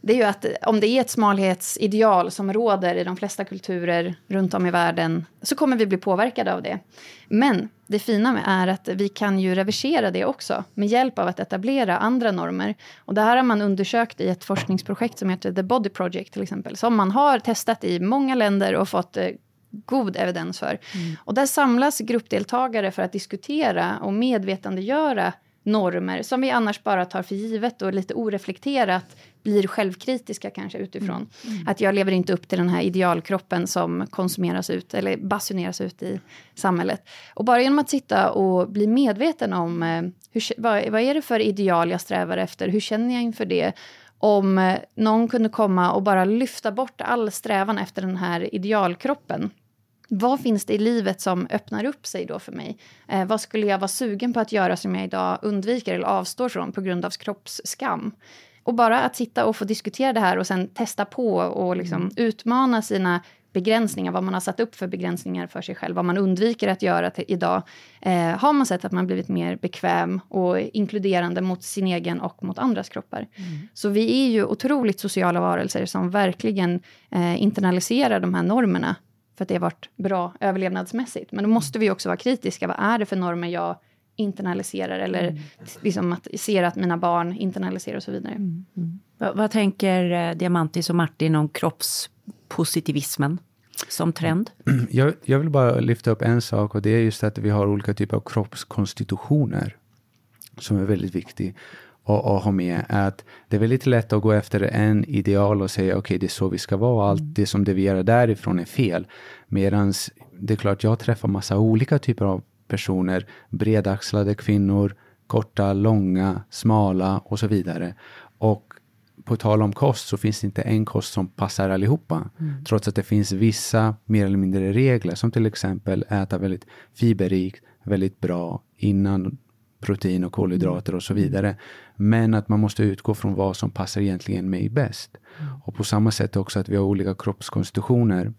det är ju att om det är ett smalhetsideal som råder i de flesta kulturer runt om i världen, så kommer vi bli påverkade av det. Men det fina med är att vi kan ju reversera det också med hjälp av att etablera andra normer. Och det här har man undersökt i ett forskningsprojekt som heter The Body Project till exempel, som man har testat i många länder och fått eh, god evidens för. Mm. Och där samlas gruppdeltagare för att diskutera och medvetandegöra normer som vi annars bara tar för givet och lite oreflekterat blir självkritiska kanske utifrån. Mm. Mm. Att jag lever inte upp till den här idealkroppen som konsumeras ut eller basuneras ut i samhället. Och bara genom att sitta och bli medveten om eh, hur, vad, vad är det för ideal jag strävar efter? Hur känner jag inför det? Om eh, någon kunde komma och bara lyfta bort all strävan efter den här idealkroppen. Vad finns det i livet som öppnar upp sig då för mig? Eh, vad skulle jag vara sugen på att göra som jag idag undviker eller avstår från på grund av kroppsskam? Och bara att sitta och få diskutera det här och sen testa på och liksom mm. utmana sina begränsningar. Vad man har satt upp för begränsningar för sig själv. Vad man undviker att göra till idag. Eh, har man sett att man blivit mer bekväm och inkluderande mot sin egen och mot andras kroppar. Mm. Så vi är ju otroligt sociala varelser som verkligen eh, internaliserar de här normerna. För att det har varit bra överlevnadsmässigt. Men då måste vi också vara kritiska. Vad är det för normer jag internaliserar? Eller mm. liksom att ser att mina barn internaliserar och så vidare. Mm. Mm. Vad, vad tänker eh, Diamantis och Martin om kroppspositivismen som trend? Jag, jag vill bara lyfta upp en sak. Och det är just att vi har olika typer av kroppskonstitutioner. Som är väldigt viktig att, att ha med. Att det är väldigt lätt att gå efter en ideal och säga okej, okay, det är så vi ska vara. Allt det som devierar därifrån är fel. Medan det är klart jag träffar massa olika typer av personer. Bredaxlade kvinnor, korta, långa, smala och så vidare. Och på tal om kost så finns det inte en kost som passar allihopa. Mm. Trots att det finns vissa mer eller mindre regler. Som till exempel äta väldigt fiberrikt, väldigt bra innan protein och kolhydrater och så vidare. Men att man måste utgå från vad som passar egentligen mig bäst. Mm. Och på samma sätt också att vi har olika kroppskonstitutioner.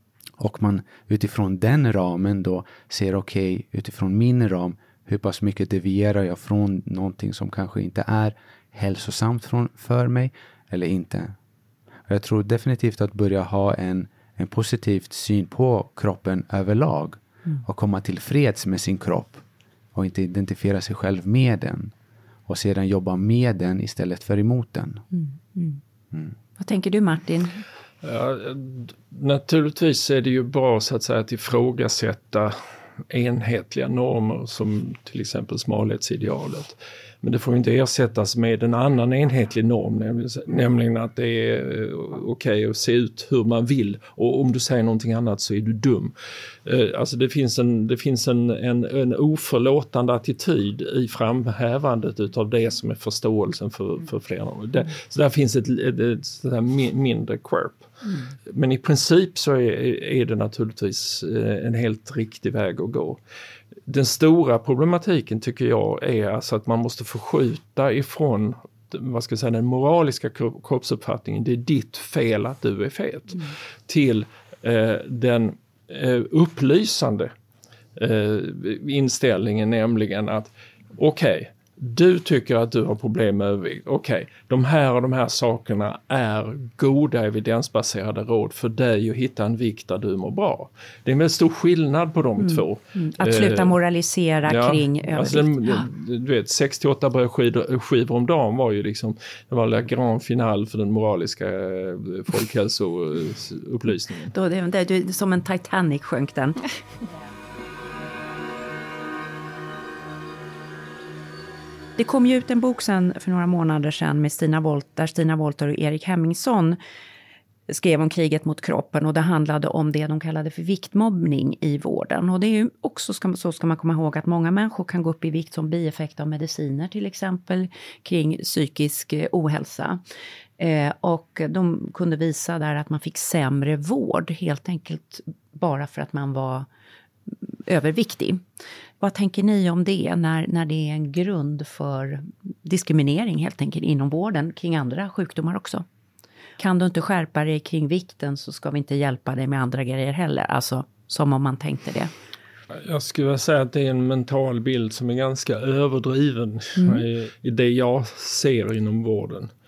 Och man utifrån den ramen då ser okej, okay, utifrån min ram, hur pass mycket devierar jag från någonting som kanske inte är hälsosamt från, för mig eller inte. Och jag tror definitivt att börja ha en, en positivt syn på kroppen överlag. Mm. Och komma till freds med sin kropp. Och inte identifiera sig själv med den. Och sedan jobba med den istället för emot den. Mm. Mm. Mm. Vad tänker du, Martin? Ja, naturligtvis är det ju bra så att säga att ifrågasätta enhetliga normer som till exempel smalhetsidealet. Men det får inte ersättas med en annan enhetlig norm, nämligen att det är okej okay att se ut hur man vill. Och om du säger någonting annat så är du dum. Alltså det finns en, det finns en, en, en oförlåtande attityd i framhävandet utav det som är förståelsen för, för flera normer. Så där finns ett, ett, ett sådär mindre quirp. Mm. Men i princip så är, är det naturligtvis en helt riktig väg att gå. Den stora problematiken tycker jag är alltså att man måste förskjuta ifrån vad ska jag säga, den moraliska kroppsuppfattningen, det är ditt fel att du är fet, mm. till eh, den eh, upplysande eh, inställningen, nämligen att okej, okay, du tycker att du har problem med övervikt. Okej, okay, de här och de här sakerna är goda evidensbaserade råd för dig att hitta en vikt där du mår bra. Det är en väldigt stor skillnad på de mm. två. Mm. Att sluta moralisera ja, kring övervikt. Alltså den, ja. Du vet, sextioåtta brödskivor om dagen var ju liksom, det var en grand final för den moraliska folkhälsoupplysningen. Då, det, det, det, som en Titanic sjönk den. Det kom ju ut en bok sen för några månader sedan med Stina Wolt, där Stina Wolt och Erik Hemmingsson skrev om kriget mot kroppen, och det handlade om det de kallade för viktmobbning i vården. Och det är ju också, så ska man komma ihåg, att många människor kan gå upp i vikt som bieffekt av mediciner till exempel kring psykisk ohälsa. Eh, och de kunde visa där att man fick sämre vård helt enkelt bara för att man var överviktig. Vad tänker ni om det när, när det är en grund för diskriminering helt enkelt inom vården kring andra sjukdomar också? Kan du inte skärpa dig kring vikten så ska vi inte hjälpa dig med andra grejer heller. Alltså som om man tänkte det. Jag skulle säga att det är en mental bild som är ganska överdriven mm. i, i det jag ser inom vården.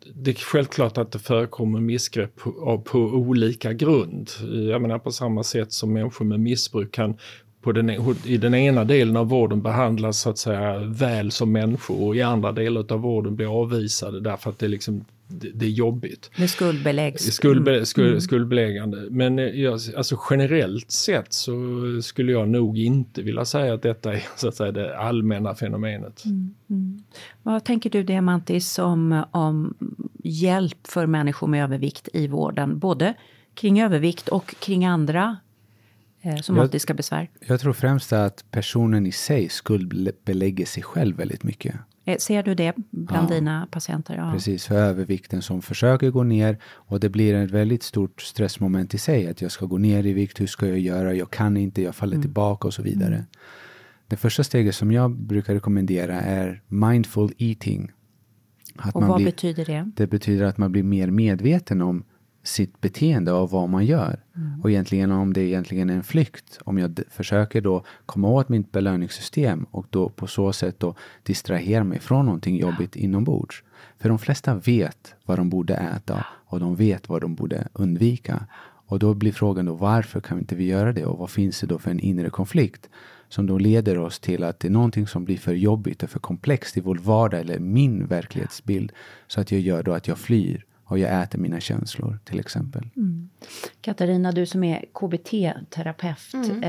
det är självklart att det förekommer missgrepp på, på olika grund. Jag menar på samma sätt som människor med missbruk kan på den, i den ena delen av vården behandlas så att säga väl som människor och i andra delar av vården blir avvisade därför att det är, liksom, det, det är jobbigt. Det skuldbeläggs. Skuldbe, skuld, mm. Skuldbeläggande. Men jag, alltså generellt sett så skulle jag nog inte vilja säga att detta är så att säga det allmänna fenomenet. Mm. Mm. Vad tänker du Diamantis om, om hjälp för människor med övervikt i vården? Både kring övervikt och kring andra somatiska besvär? Jag tror främst att personen i sig skuldbelägger sig själv väldigt mycket. Ser du det bland ja. dina patienter? Ja. Precis, för övervikten som försöker gå ner och det blir ett väldigt stort stressmoment i sig att jag ska gå ner i vikt, hur ska jag göra, jag kan inte, jag faller mm. tillbaka och så vidare. Mm. Det första steget som jag brukar rekommendera är mindful eating. Att och man vad blir, betyder det? Det betyder att man blir mer medveten om sitt beteende och vad man gör. Mm. Och egentligen om det egentligen är en flykt. Om jag d- försöker då komma åt mitt belöningssystem och då på så sätt då distrahera mig från någonting jobbigt ja. inombords. För de flesta vet vad de borde äta och de vet vad de borde undvika. Och då blir frågan då varför kan inte vi göra det och vad finns det då för en inre konflikt som då leder oss till att det är någonting som blir för jobbigt och för komplext i vår vardag eller min verklighetsbild så att jag gör då att jag flyr. Och jag äter mina känslor till exempel. Mm. Katarina, du som är K B T-terapeut. Mm.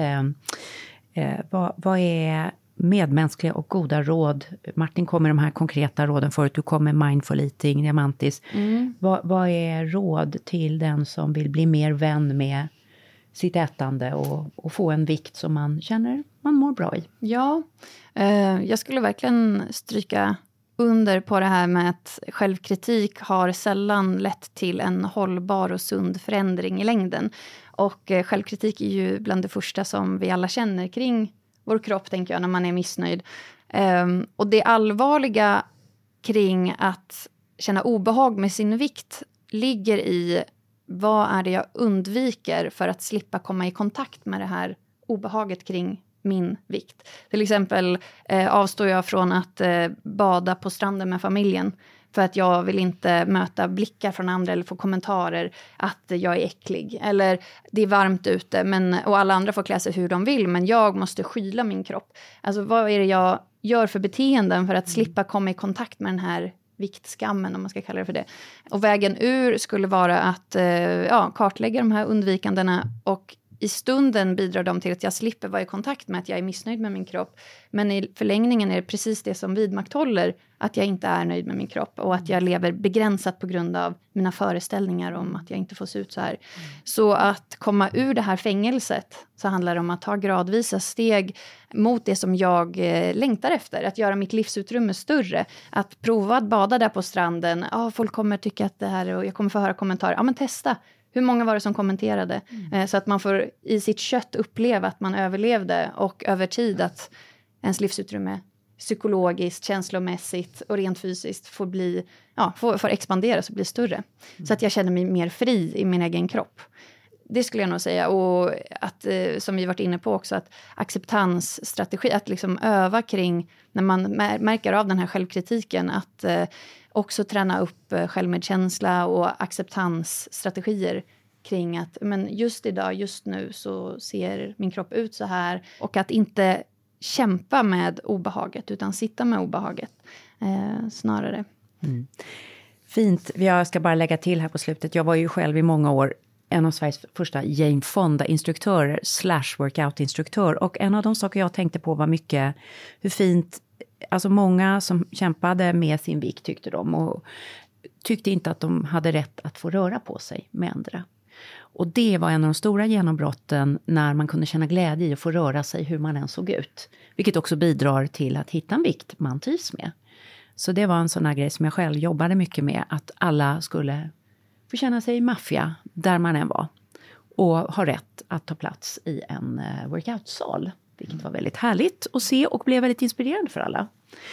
Eh, eh, vad, vad är medmänskliga och goda råd? Martin kom med de här konkreta råden förut. Du kom med mindful eating, Diamantis. Mm. Vad, vad är råd till den som vill bli mer vän med sitt ätande och, och få en vikt som man känner man mår bra i? Ja, eh, jag skulle verkligen stryka under på det här med att självkritik har sällan lett till en hållbar och sund förändring i längden. Och eh, självkritik är ju bland det första som vi alla känner kring vår kropp, tänker jag, när man är missnöjd. Um, och det allvarliga kring att känna obehag med sin vikt ligger i vad är det jag undviker för att slippa komma i kontakt med det här obehaget kring min vikt. Till exempel eh, avstår jag från att eh, bada på stranden med familjen för att jag vill inte möta blickar från andra eller få kommentarer att jag är äcklig. Eller det är varmt ute men, och alla andra får klä sig hur de vill men jag måste skyla min kropp. Alltså vad är det jag gör för beteenden för att slippa komma i kontakt med den här viktskammen, om man ska kalla det för det. Och vägen ur skulle vara att eh, ja, kartlägga de här undvikandena och i stunden bidrar de till att jag slipper vara i kontakt med att jag är missnöjd med min kropp. Men i förlängningen är det precis det som vidmakthåller att jag inte är nöjd med min kropp. Och att jag lever begränsat på grund av mina föreställningar om att jag inte får se ut så här. Mm. Så att komma ur det här fängelset så handlar det om att ta gradvisa steg mot det som jag eh, längtar efter. Att göra mitt livsutrymme större. Att prova att bada där på stranden. Ja, folk kommer tycka att det här och jag kommer få höra kommentarer. Ja, men testa. Hur många var det som kommenterade? Mm. Eh, så att man får i sitt kött uppleva att man överlevde. Och över tid att ens livsutrymme psykologiskt, känslomässigt och rent fysiskt får, bli, ja, får, får expanderas och bli större. Mm. Så att jag känner mig mer fri i min egen kropp. Det skulle jag nog säga. Och att, eh, som vi varit inne på också, att acceptansstrategi, att liksom öva kring när man märker av den här självkritiken, att eh, också träna upp eh, självmedkänsla och acceptansstrategier kring att men just idag, just nu så ser min kropp ut så här. Och att inte kämpa med obehaget utan sitta med obehaget eh, snarare. Mm. Fint. Jag ska bara lägga till här på slutet. Jag var ju själv i många år en av Sveriges första Jane Fonda-instruktörer slash workout-instruktör. Och en av de saker jag tänkte på var mycket hur fint, alltså många som kämpade med sin vikt tyckte de och tyckte inte att de hade rätt att få röra på sig med andra. Och det var en av de stora genombrotten när man kunde känna glädje i att få röra sig hur man än såg ut. Vilket också bidrar till att hitta en vikt man trivs med. Så det var en sån här grej som jag själv jobbade mycket med. Att alla skulle få känna sig maffia där man än var. Och ha rätt att ta plats i en workoutsal. Vilket var väldigt härligt att se och blev väldigt inspirerande för alla.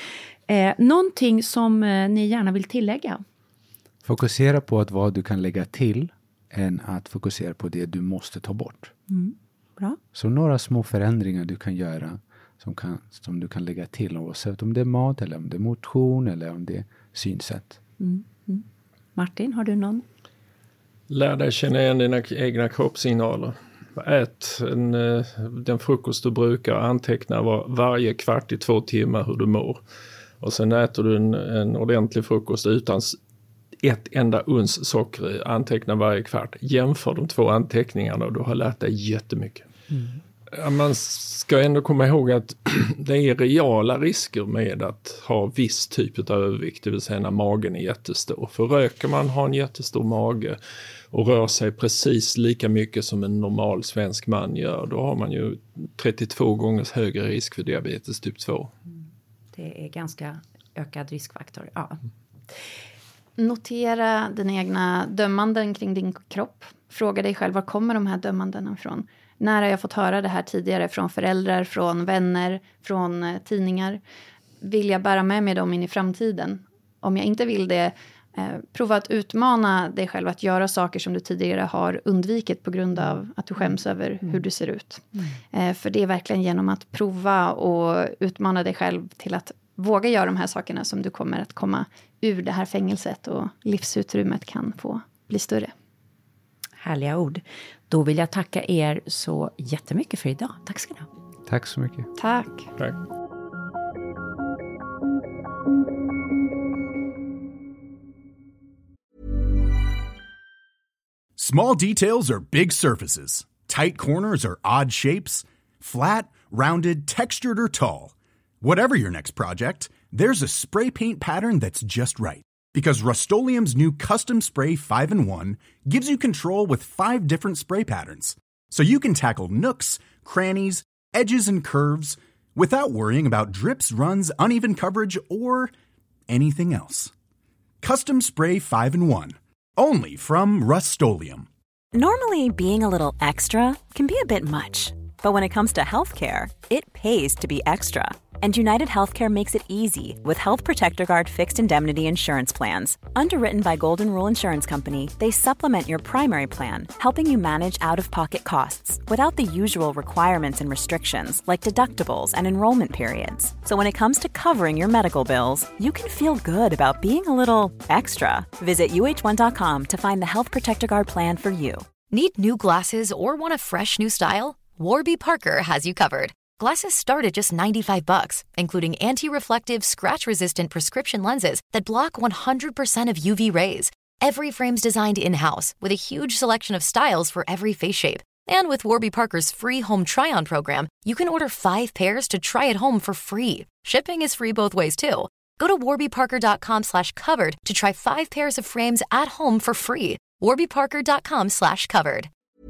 Eh, någonting som eh, ni gärna vill tillägga? Fokusera på att vad du kan lägga till än att fokusera på det du måste ta bort. Mm, bra. Så några små förändringar du kan göra som, kan, som du kan lägga till. Oavsett om det är mat eller om det är motion eller om det är synsätt. Mm, mm. Martin, har du någon? Lär dig känna igen dina egna kroppssignaler. Ät en, den frukost du brukar, anteckna var, varje kvart i två timmar hur du mår. Och sen äter du en, en ordentlig frukost utan ett enda uns socker i, anteckna varje kvart. Jämför de två anteckningarna och du har lärt dig jättemycket. Mm. Man ska ändå komma ihåg att det är reala risker med att ha viss typ av övervikt, det vill säga när magen är jättestor. För röker man, har en jättestor mage och rör sig precis lika mycket som en normal svensk man gör, då har man ju trettiotvå gångers högre risk för diabetes typ två. Det är ganska ökad riskfaktor, ja. Notera dina egna dömanden kring din kropp. Fråga dig själv, var kommer de här dömandena ifrån? När har jag fått höra det här tidigare från föräldrar, från vänner, från eh, tidningar? Vill jag bära med mig dem in i framtiden? Om jag inte vill det, eh, prova att utmana dig själv att göra saker som du tidigare har undvikit på grund av att du skäms över mm. hur du ser ut. Mm. Eh, för det är verkligen genom att prova och utmana dig själv till att våga göra de här sakerna som du kommer att komma ur det här fängelset och livsutrymmet kan få bli större. Härliga ord. Då vill jag tacka er så jättemycket för idag. Tack ska ni ha. Tack så mycket. Tack. Tack. Small details are big surfaces. Tight corners are odd shapes. Flat, rounded, textured, or tall. Whatever your next project, there's a spray paint pattern that's just right. Because Rust-Oleum's new Custom Spray five in one gives you control with five different spray patterns. So you can tackle nooks, crannies, edges, and curves without worrying about drips, runs, uneven coverage, or anything else. Custom Spray five in one. Only from Rust-Oleum. Normally, being a little extra can be a bit much. But when it comes to healthcare, it pays to be extra. And United Healthcare makes it easy with Health Protector Guard fixed indemnity insurance plans. Underwritten by Golden Rule Insurance Company, they supplement your primary plan, helping you manage out-of-pocket costs without the usual requirements and restrictions like deductibles and enrollment periods. So when it comes to covering your medical bills, you can feel good about being a little extra. Visit U H one dot com to find the Health Protector Guard plan for you. Need new glasses or want a fresh new style? Warby Parker has you covered. Glasses start at just ninety-five bucks, including anti-reflective, scratch-resistant prescription lenses that block one hundred percent of U V rays. Every frame's designed in-house with a huge selection of styles for every face shape. And with Warby Parker's free home try-on program, you can order five pairs to try at home for free. Shipping is free both ways, too. Go to warbyparker.com slash covered to try five pairs of frames at home for free. warbyparker.com slash covered.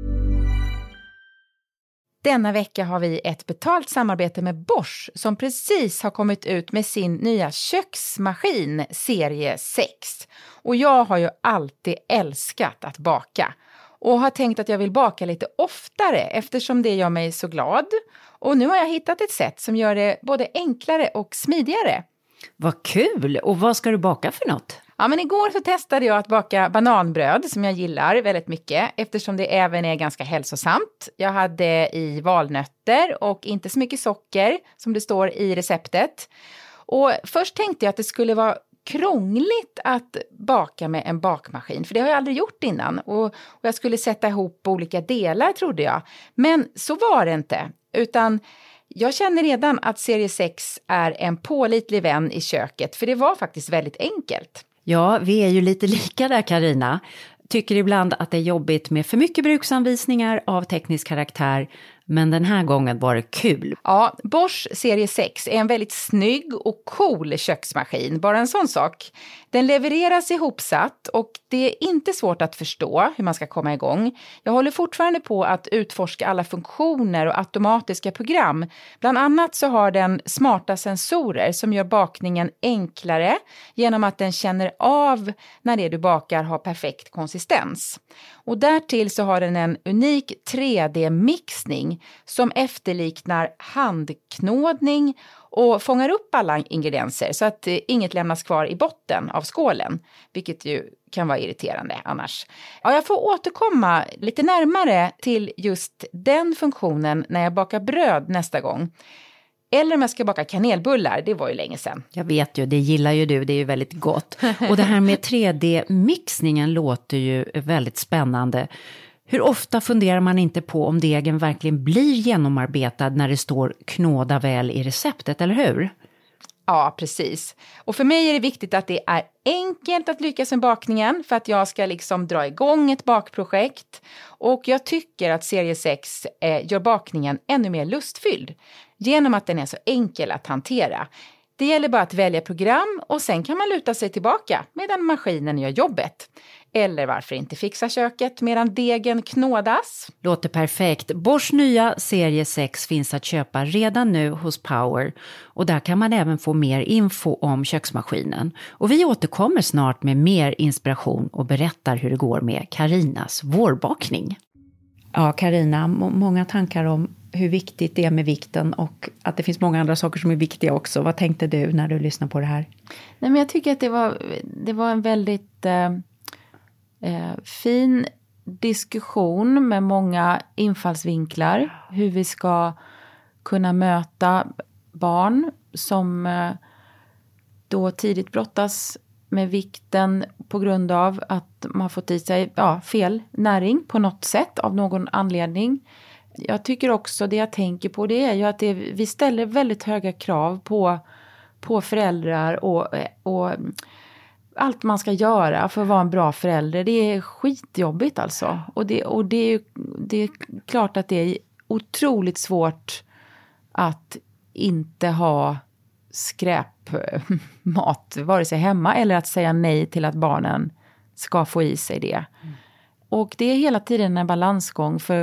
Denna vecka har vi ett betalt samarbete med Bosch som precis har kommit ut med sin nya köksmaskin serie sex. Och jag har ju alltid älskat att baka och har tänkt att jag vill baka lite oftare eftersom det gör mig så glad. Och nu har jag hittat ett sätt som gör det både enklare och smidigare. Vad kul! Och vad ska du baka för något? Ja, men igår så testade jag att baka bananbröd som jag gillar väldigt mycket eftersom det även är ganska hälsosamt. Jag hade i valnötter och inte så mycket socker som det står i receptet. Och först tänkte jag att det skulle vara krångligt att baka med en bakmaskin, för det har jag aldrig gjort innan. Och, och jag skulle sätta ihop olika delar trodde jag. Men så var det inte, utan jag känner redan att serie sex är en pålitlig vän i köket, för det var faktiskt väldigt enkelt. Ja, vi är ju lite lika där, Carina. Tycker ibland att det är jobbigt med för mycket bruksanvisningar av teknisk karaktär. Men den här gången var det kul. Ja, Bosch serie sex är en väldigt snygg och cool köksmaskin. Bara en sån sak. Den levereras ihopsatt och det är inte svårt att förstå hur man ska komma igång. Jag håller fortfarande på att utforska alla funktioner och automatiska program. Bland annat så har den smarta sensorer som gör bakningen enklare genom att den känner av när det du bakar har perfekt konsistens. Och därtill så har den en unik tre D-mixning som efterliknar handknådning och fångar upp alla ingredienser så att inget lämnas kvar i botten av skålen, vilket ju kan vara irriterande annars. Ja, jag får återkomma lite närmare till just den funktionen när jag bakar bröd nästa gång. Eller om jag ska baka kanelbullar, det var ju länge sedan. Jag vet ju, det gillar ju du, det är ju väldigt gott. Och det här med tre D-mixningen låter ju väldigt spännande. Hur ofta funderar man inte på om degen verkligen blir genomarbetad när det står knåda väl i receptet, eller hur? Ja, precis. Och för mig är det viktigt att det är enkelt att lyckas med bakningen för att jag ska liksom dra igång ett bakprojekt. Och jag tycker att serie sex eh, gör bakningen ännu mer lustfylld genom att den är så enkel att hantera. Det gäller bara att välja program och sen kan man luta sig tillbaka medan maskinen gör jobbet. Eller varför inte fixa köket medan degen knådas? Låter perfekt. Bosch nya serie sex finns att köpa redan nu hos Power. Och där kan man även få mer info om köksmaskinen. Och vi återkommer snart med mer inspiration och berättar hur det går med Karinas vårbakning. Ja, Karina, må- många tankar om hur viktigt det är med vikten och att det finns många andra saker som är viktiga också. Vad tänkte du när du lyssnade på det här? Nej, men jag tycker att det var, det var en väldigt eh, eh, fin diskussion med många infallsvinklar. Hur vi ska kunna möta barn som eh, då tidigt brottas med vikten på grund av att man har fått i sig ja, fel näring på något sätt av någon anledning. Jag tycker också, det jag tänker på det är ju att det, vi ställer väldigt höga krav på, på föräldrar och, och allt man ska göra för att vara en bra förälder. Det är skitjobbigt alltså. Och det, och det, är, det är klart att det är otroligt svårt att inte ha skräpmat vare sig hemma eller att säga nej till att barnen ska få i sig det. Mm. Och det är hela tiden en balansgång för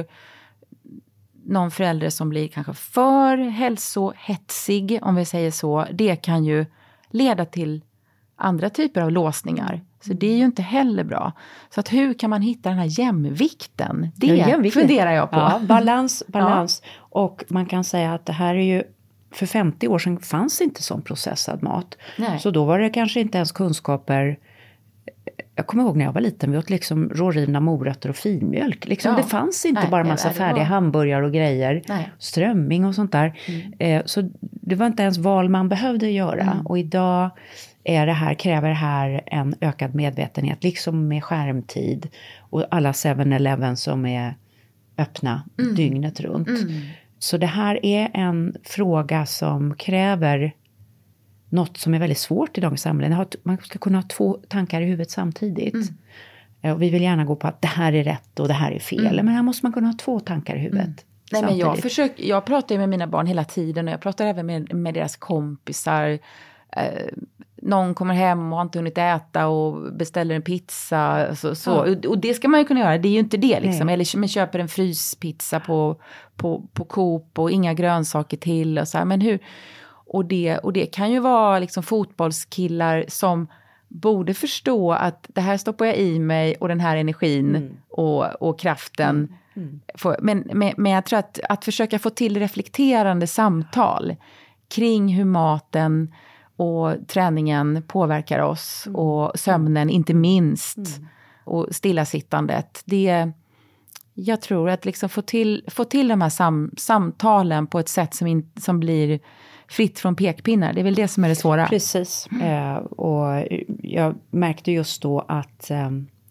någon förälder som blir kanske för hälsohetsig, om vi säger så. Det kan ju leda till andra typer av låsningar. Så det är ju inte heller bra. Så att hur kan man hitta den här jämvikten? Det ja, jämvikten. funderar jag på. Ja, balans, balans. Ja. Och man kan säga att det här är ju, för femtio år sedan fanns inte sån processad mat. Nej. Så då var det kanske inte ens kunskaper. Jag kommer ihåg när jag var liten, vi åt liksom rårivna morötter och filmjölk. Liksom, ja. Det fanns inte Nej, bara massa färdiga var... hamburgare och grejer. Nej. Strömming och sånt där. Mm. Eh, så det var inte ens val man behövde göra. Mm. Och idag är det här, kräver det här en ökad medvetenhet. Liksom med skärmtid. Och alla seven eleven som är öppna mm. dygnet runt. Mm. Så det här är en fråga som kräver något som är väldigt svårt i dagens samhälle. Man ska kunna ha två tankar i huvudet samtidigt. Mm. Och vi vill gärna gå på att det här är rätt och det här är fel. Mm. Men här måste man kunna ha två tankar i huvudet. Mm. Nej, men jag, försöker, jag pratar ju med mina barn hela tiden. Och jag pratar även med, med deras kompisar. Eh, någon kommer hem och har inte hunnit äta och beställer en pizza. Så, så. Ja. Och, och det ska man ju kunna göra. Det är ju inte det liksom. Nej. Eller man köper en fryspizza på, på, på Coop och inga grönsaker till. Och så här. Men hur... Och det, och det kan ju vara liksom fotbollskillar som borde förstå att det här stoppar jag i mig och den här energin mm. och, och kraften. Mm. Mm. Får, men, men, men jag tror att, att försöka få till reflekterande samtal kring hur maten och träningen påverkar oss mm. och sömnen inte minst mm. och stillasittandet. Det, jag tror att liksom få till, få till de här sam, samtalen på ett sätt som, in, som blir fritt från pekpinnar. Det är väl det som är det svåra. Precis. Eh, och jag märkte just då att eh,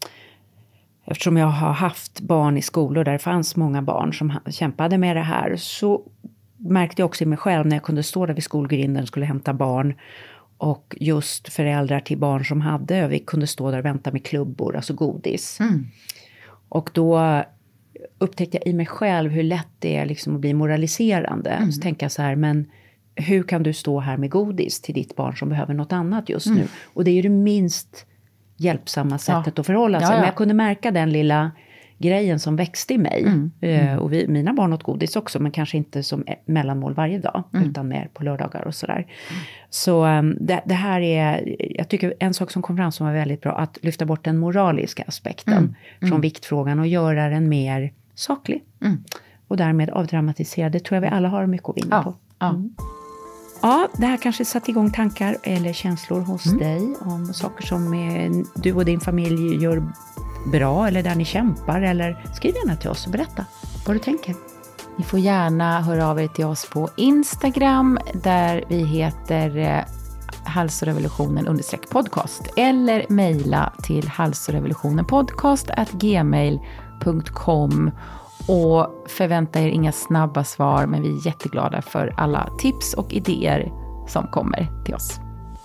eftersom jag har haft barn i skolor där det fanns många barn som kämpade med det här, så märkte jag också i mig själv när jag kunde stå där vid skolgrinden och skulle hämta barn, och just föräldrar till barn som hade, vi kunde stå där och vänta med klubbor, alltså godis. Mm. Och då upptäckte jag i mig själv hur lätt det är liksom att bli moraliserande. Mm. Så tänker jag så här, men hur kan du stå här med godis till ditt barn som behöver något annat just mm. nu? Och det är ju det minst hjälpsamma sättet ja. att förhålla sig. Ja, ja. Men jag kunde märka den lilla grejen som växte i mig. Mm. Mm. Och vi, mina barn åt godis också, men kanske inte som mellanmål varje dag. Mm. Utan mer på lördagar och sådär. Mm. Så det, det här är, jag tycker en sak som kom fram som var väldigt bra, att lyfta bort den moraliska aspekten mm. Mm. från viktfrågan och göra den mer saklig. Mm. Och därmed avdramatisera. Det tror jag vi alla har mycket att vinna ja. på. Ja. Mm. Ja, det här kanske satt igång tankar eller känslor hos mm. dig om saker som är, du och din familj gör bra eller där ni kämpar. Eller skriv gärna till oss och berätta vad du tänker. Ni får gärna höra av er till oss på Instagram där vi heter eh, halsorevolutionen understreck podcast eller mejla till halsorevolutionenpodcast at gmail punkt com och förvänta er inga snabba svar, men vi är jätteglada för alla tips och idéer som kommer till oss.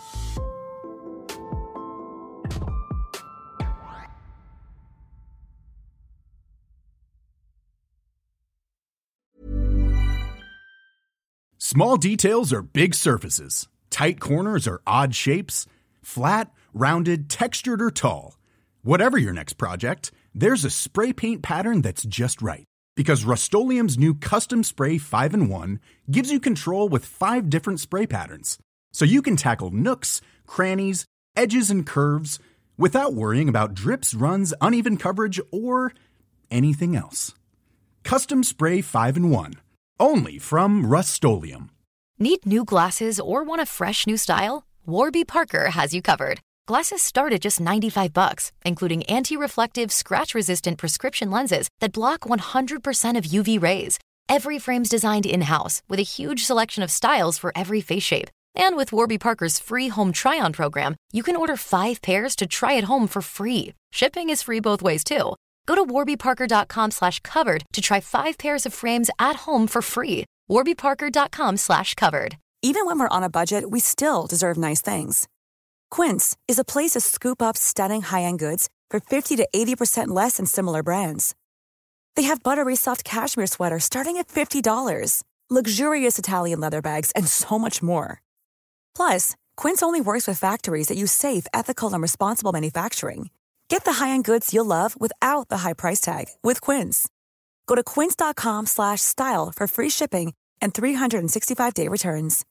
Small details are big surfaces. Tight corners are odd shapes. Flat, rounded, textured, or tall. Whatever your next project, there's a spray paint pattern that's just right. Because Rust-Oleum's new Custom Spray five in one gives you control with five different spray patterns. So you can tackle nooks, crannies, edges, and curves without worrying about drips, runs, uneven coverage, or anything else. Custom Spray five in one. Only from Rust-Oleum. Need new glasses or want a fresh new style? Warby Parker has you covered. Glasses start at just ninety-five bucks, including anti-reflective, scratch-resistant prescription lenses that block one hundred percent of U V rays. Every frame's designed in-house with a huge selection of styles for every face shape. And with Warby Parker's free home try-on program, you can order five pairs to try at home for free. Shipping is free both ways, too. Go to warbyparker.com slash covered to try five pairs of frames at home for free. warbyparker.com slash covered. Even when we're on a budget, we still deserve nice things. Quince is a place to scoop up stunning high-end goods for fifty to eighty percent less than similar brands. They have buttery soft cashmere sweaters starting at fifty dollars, luxurious Italian leather bags, and so much more. Plus, Quince only works with factories that use safe, ethical, and responsible manufacturing. Get the high-end goods you'll love without the high price tag with Quince. Go to quince.com slash style for free shipping and three sixty-five day returns.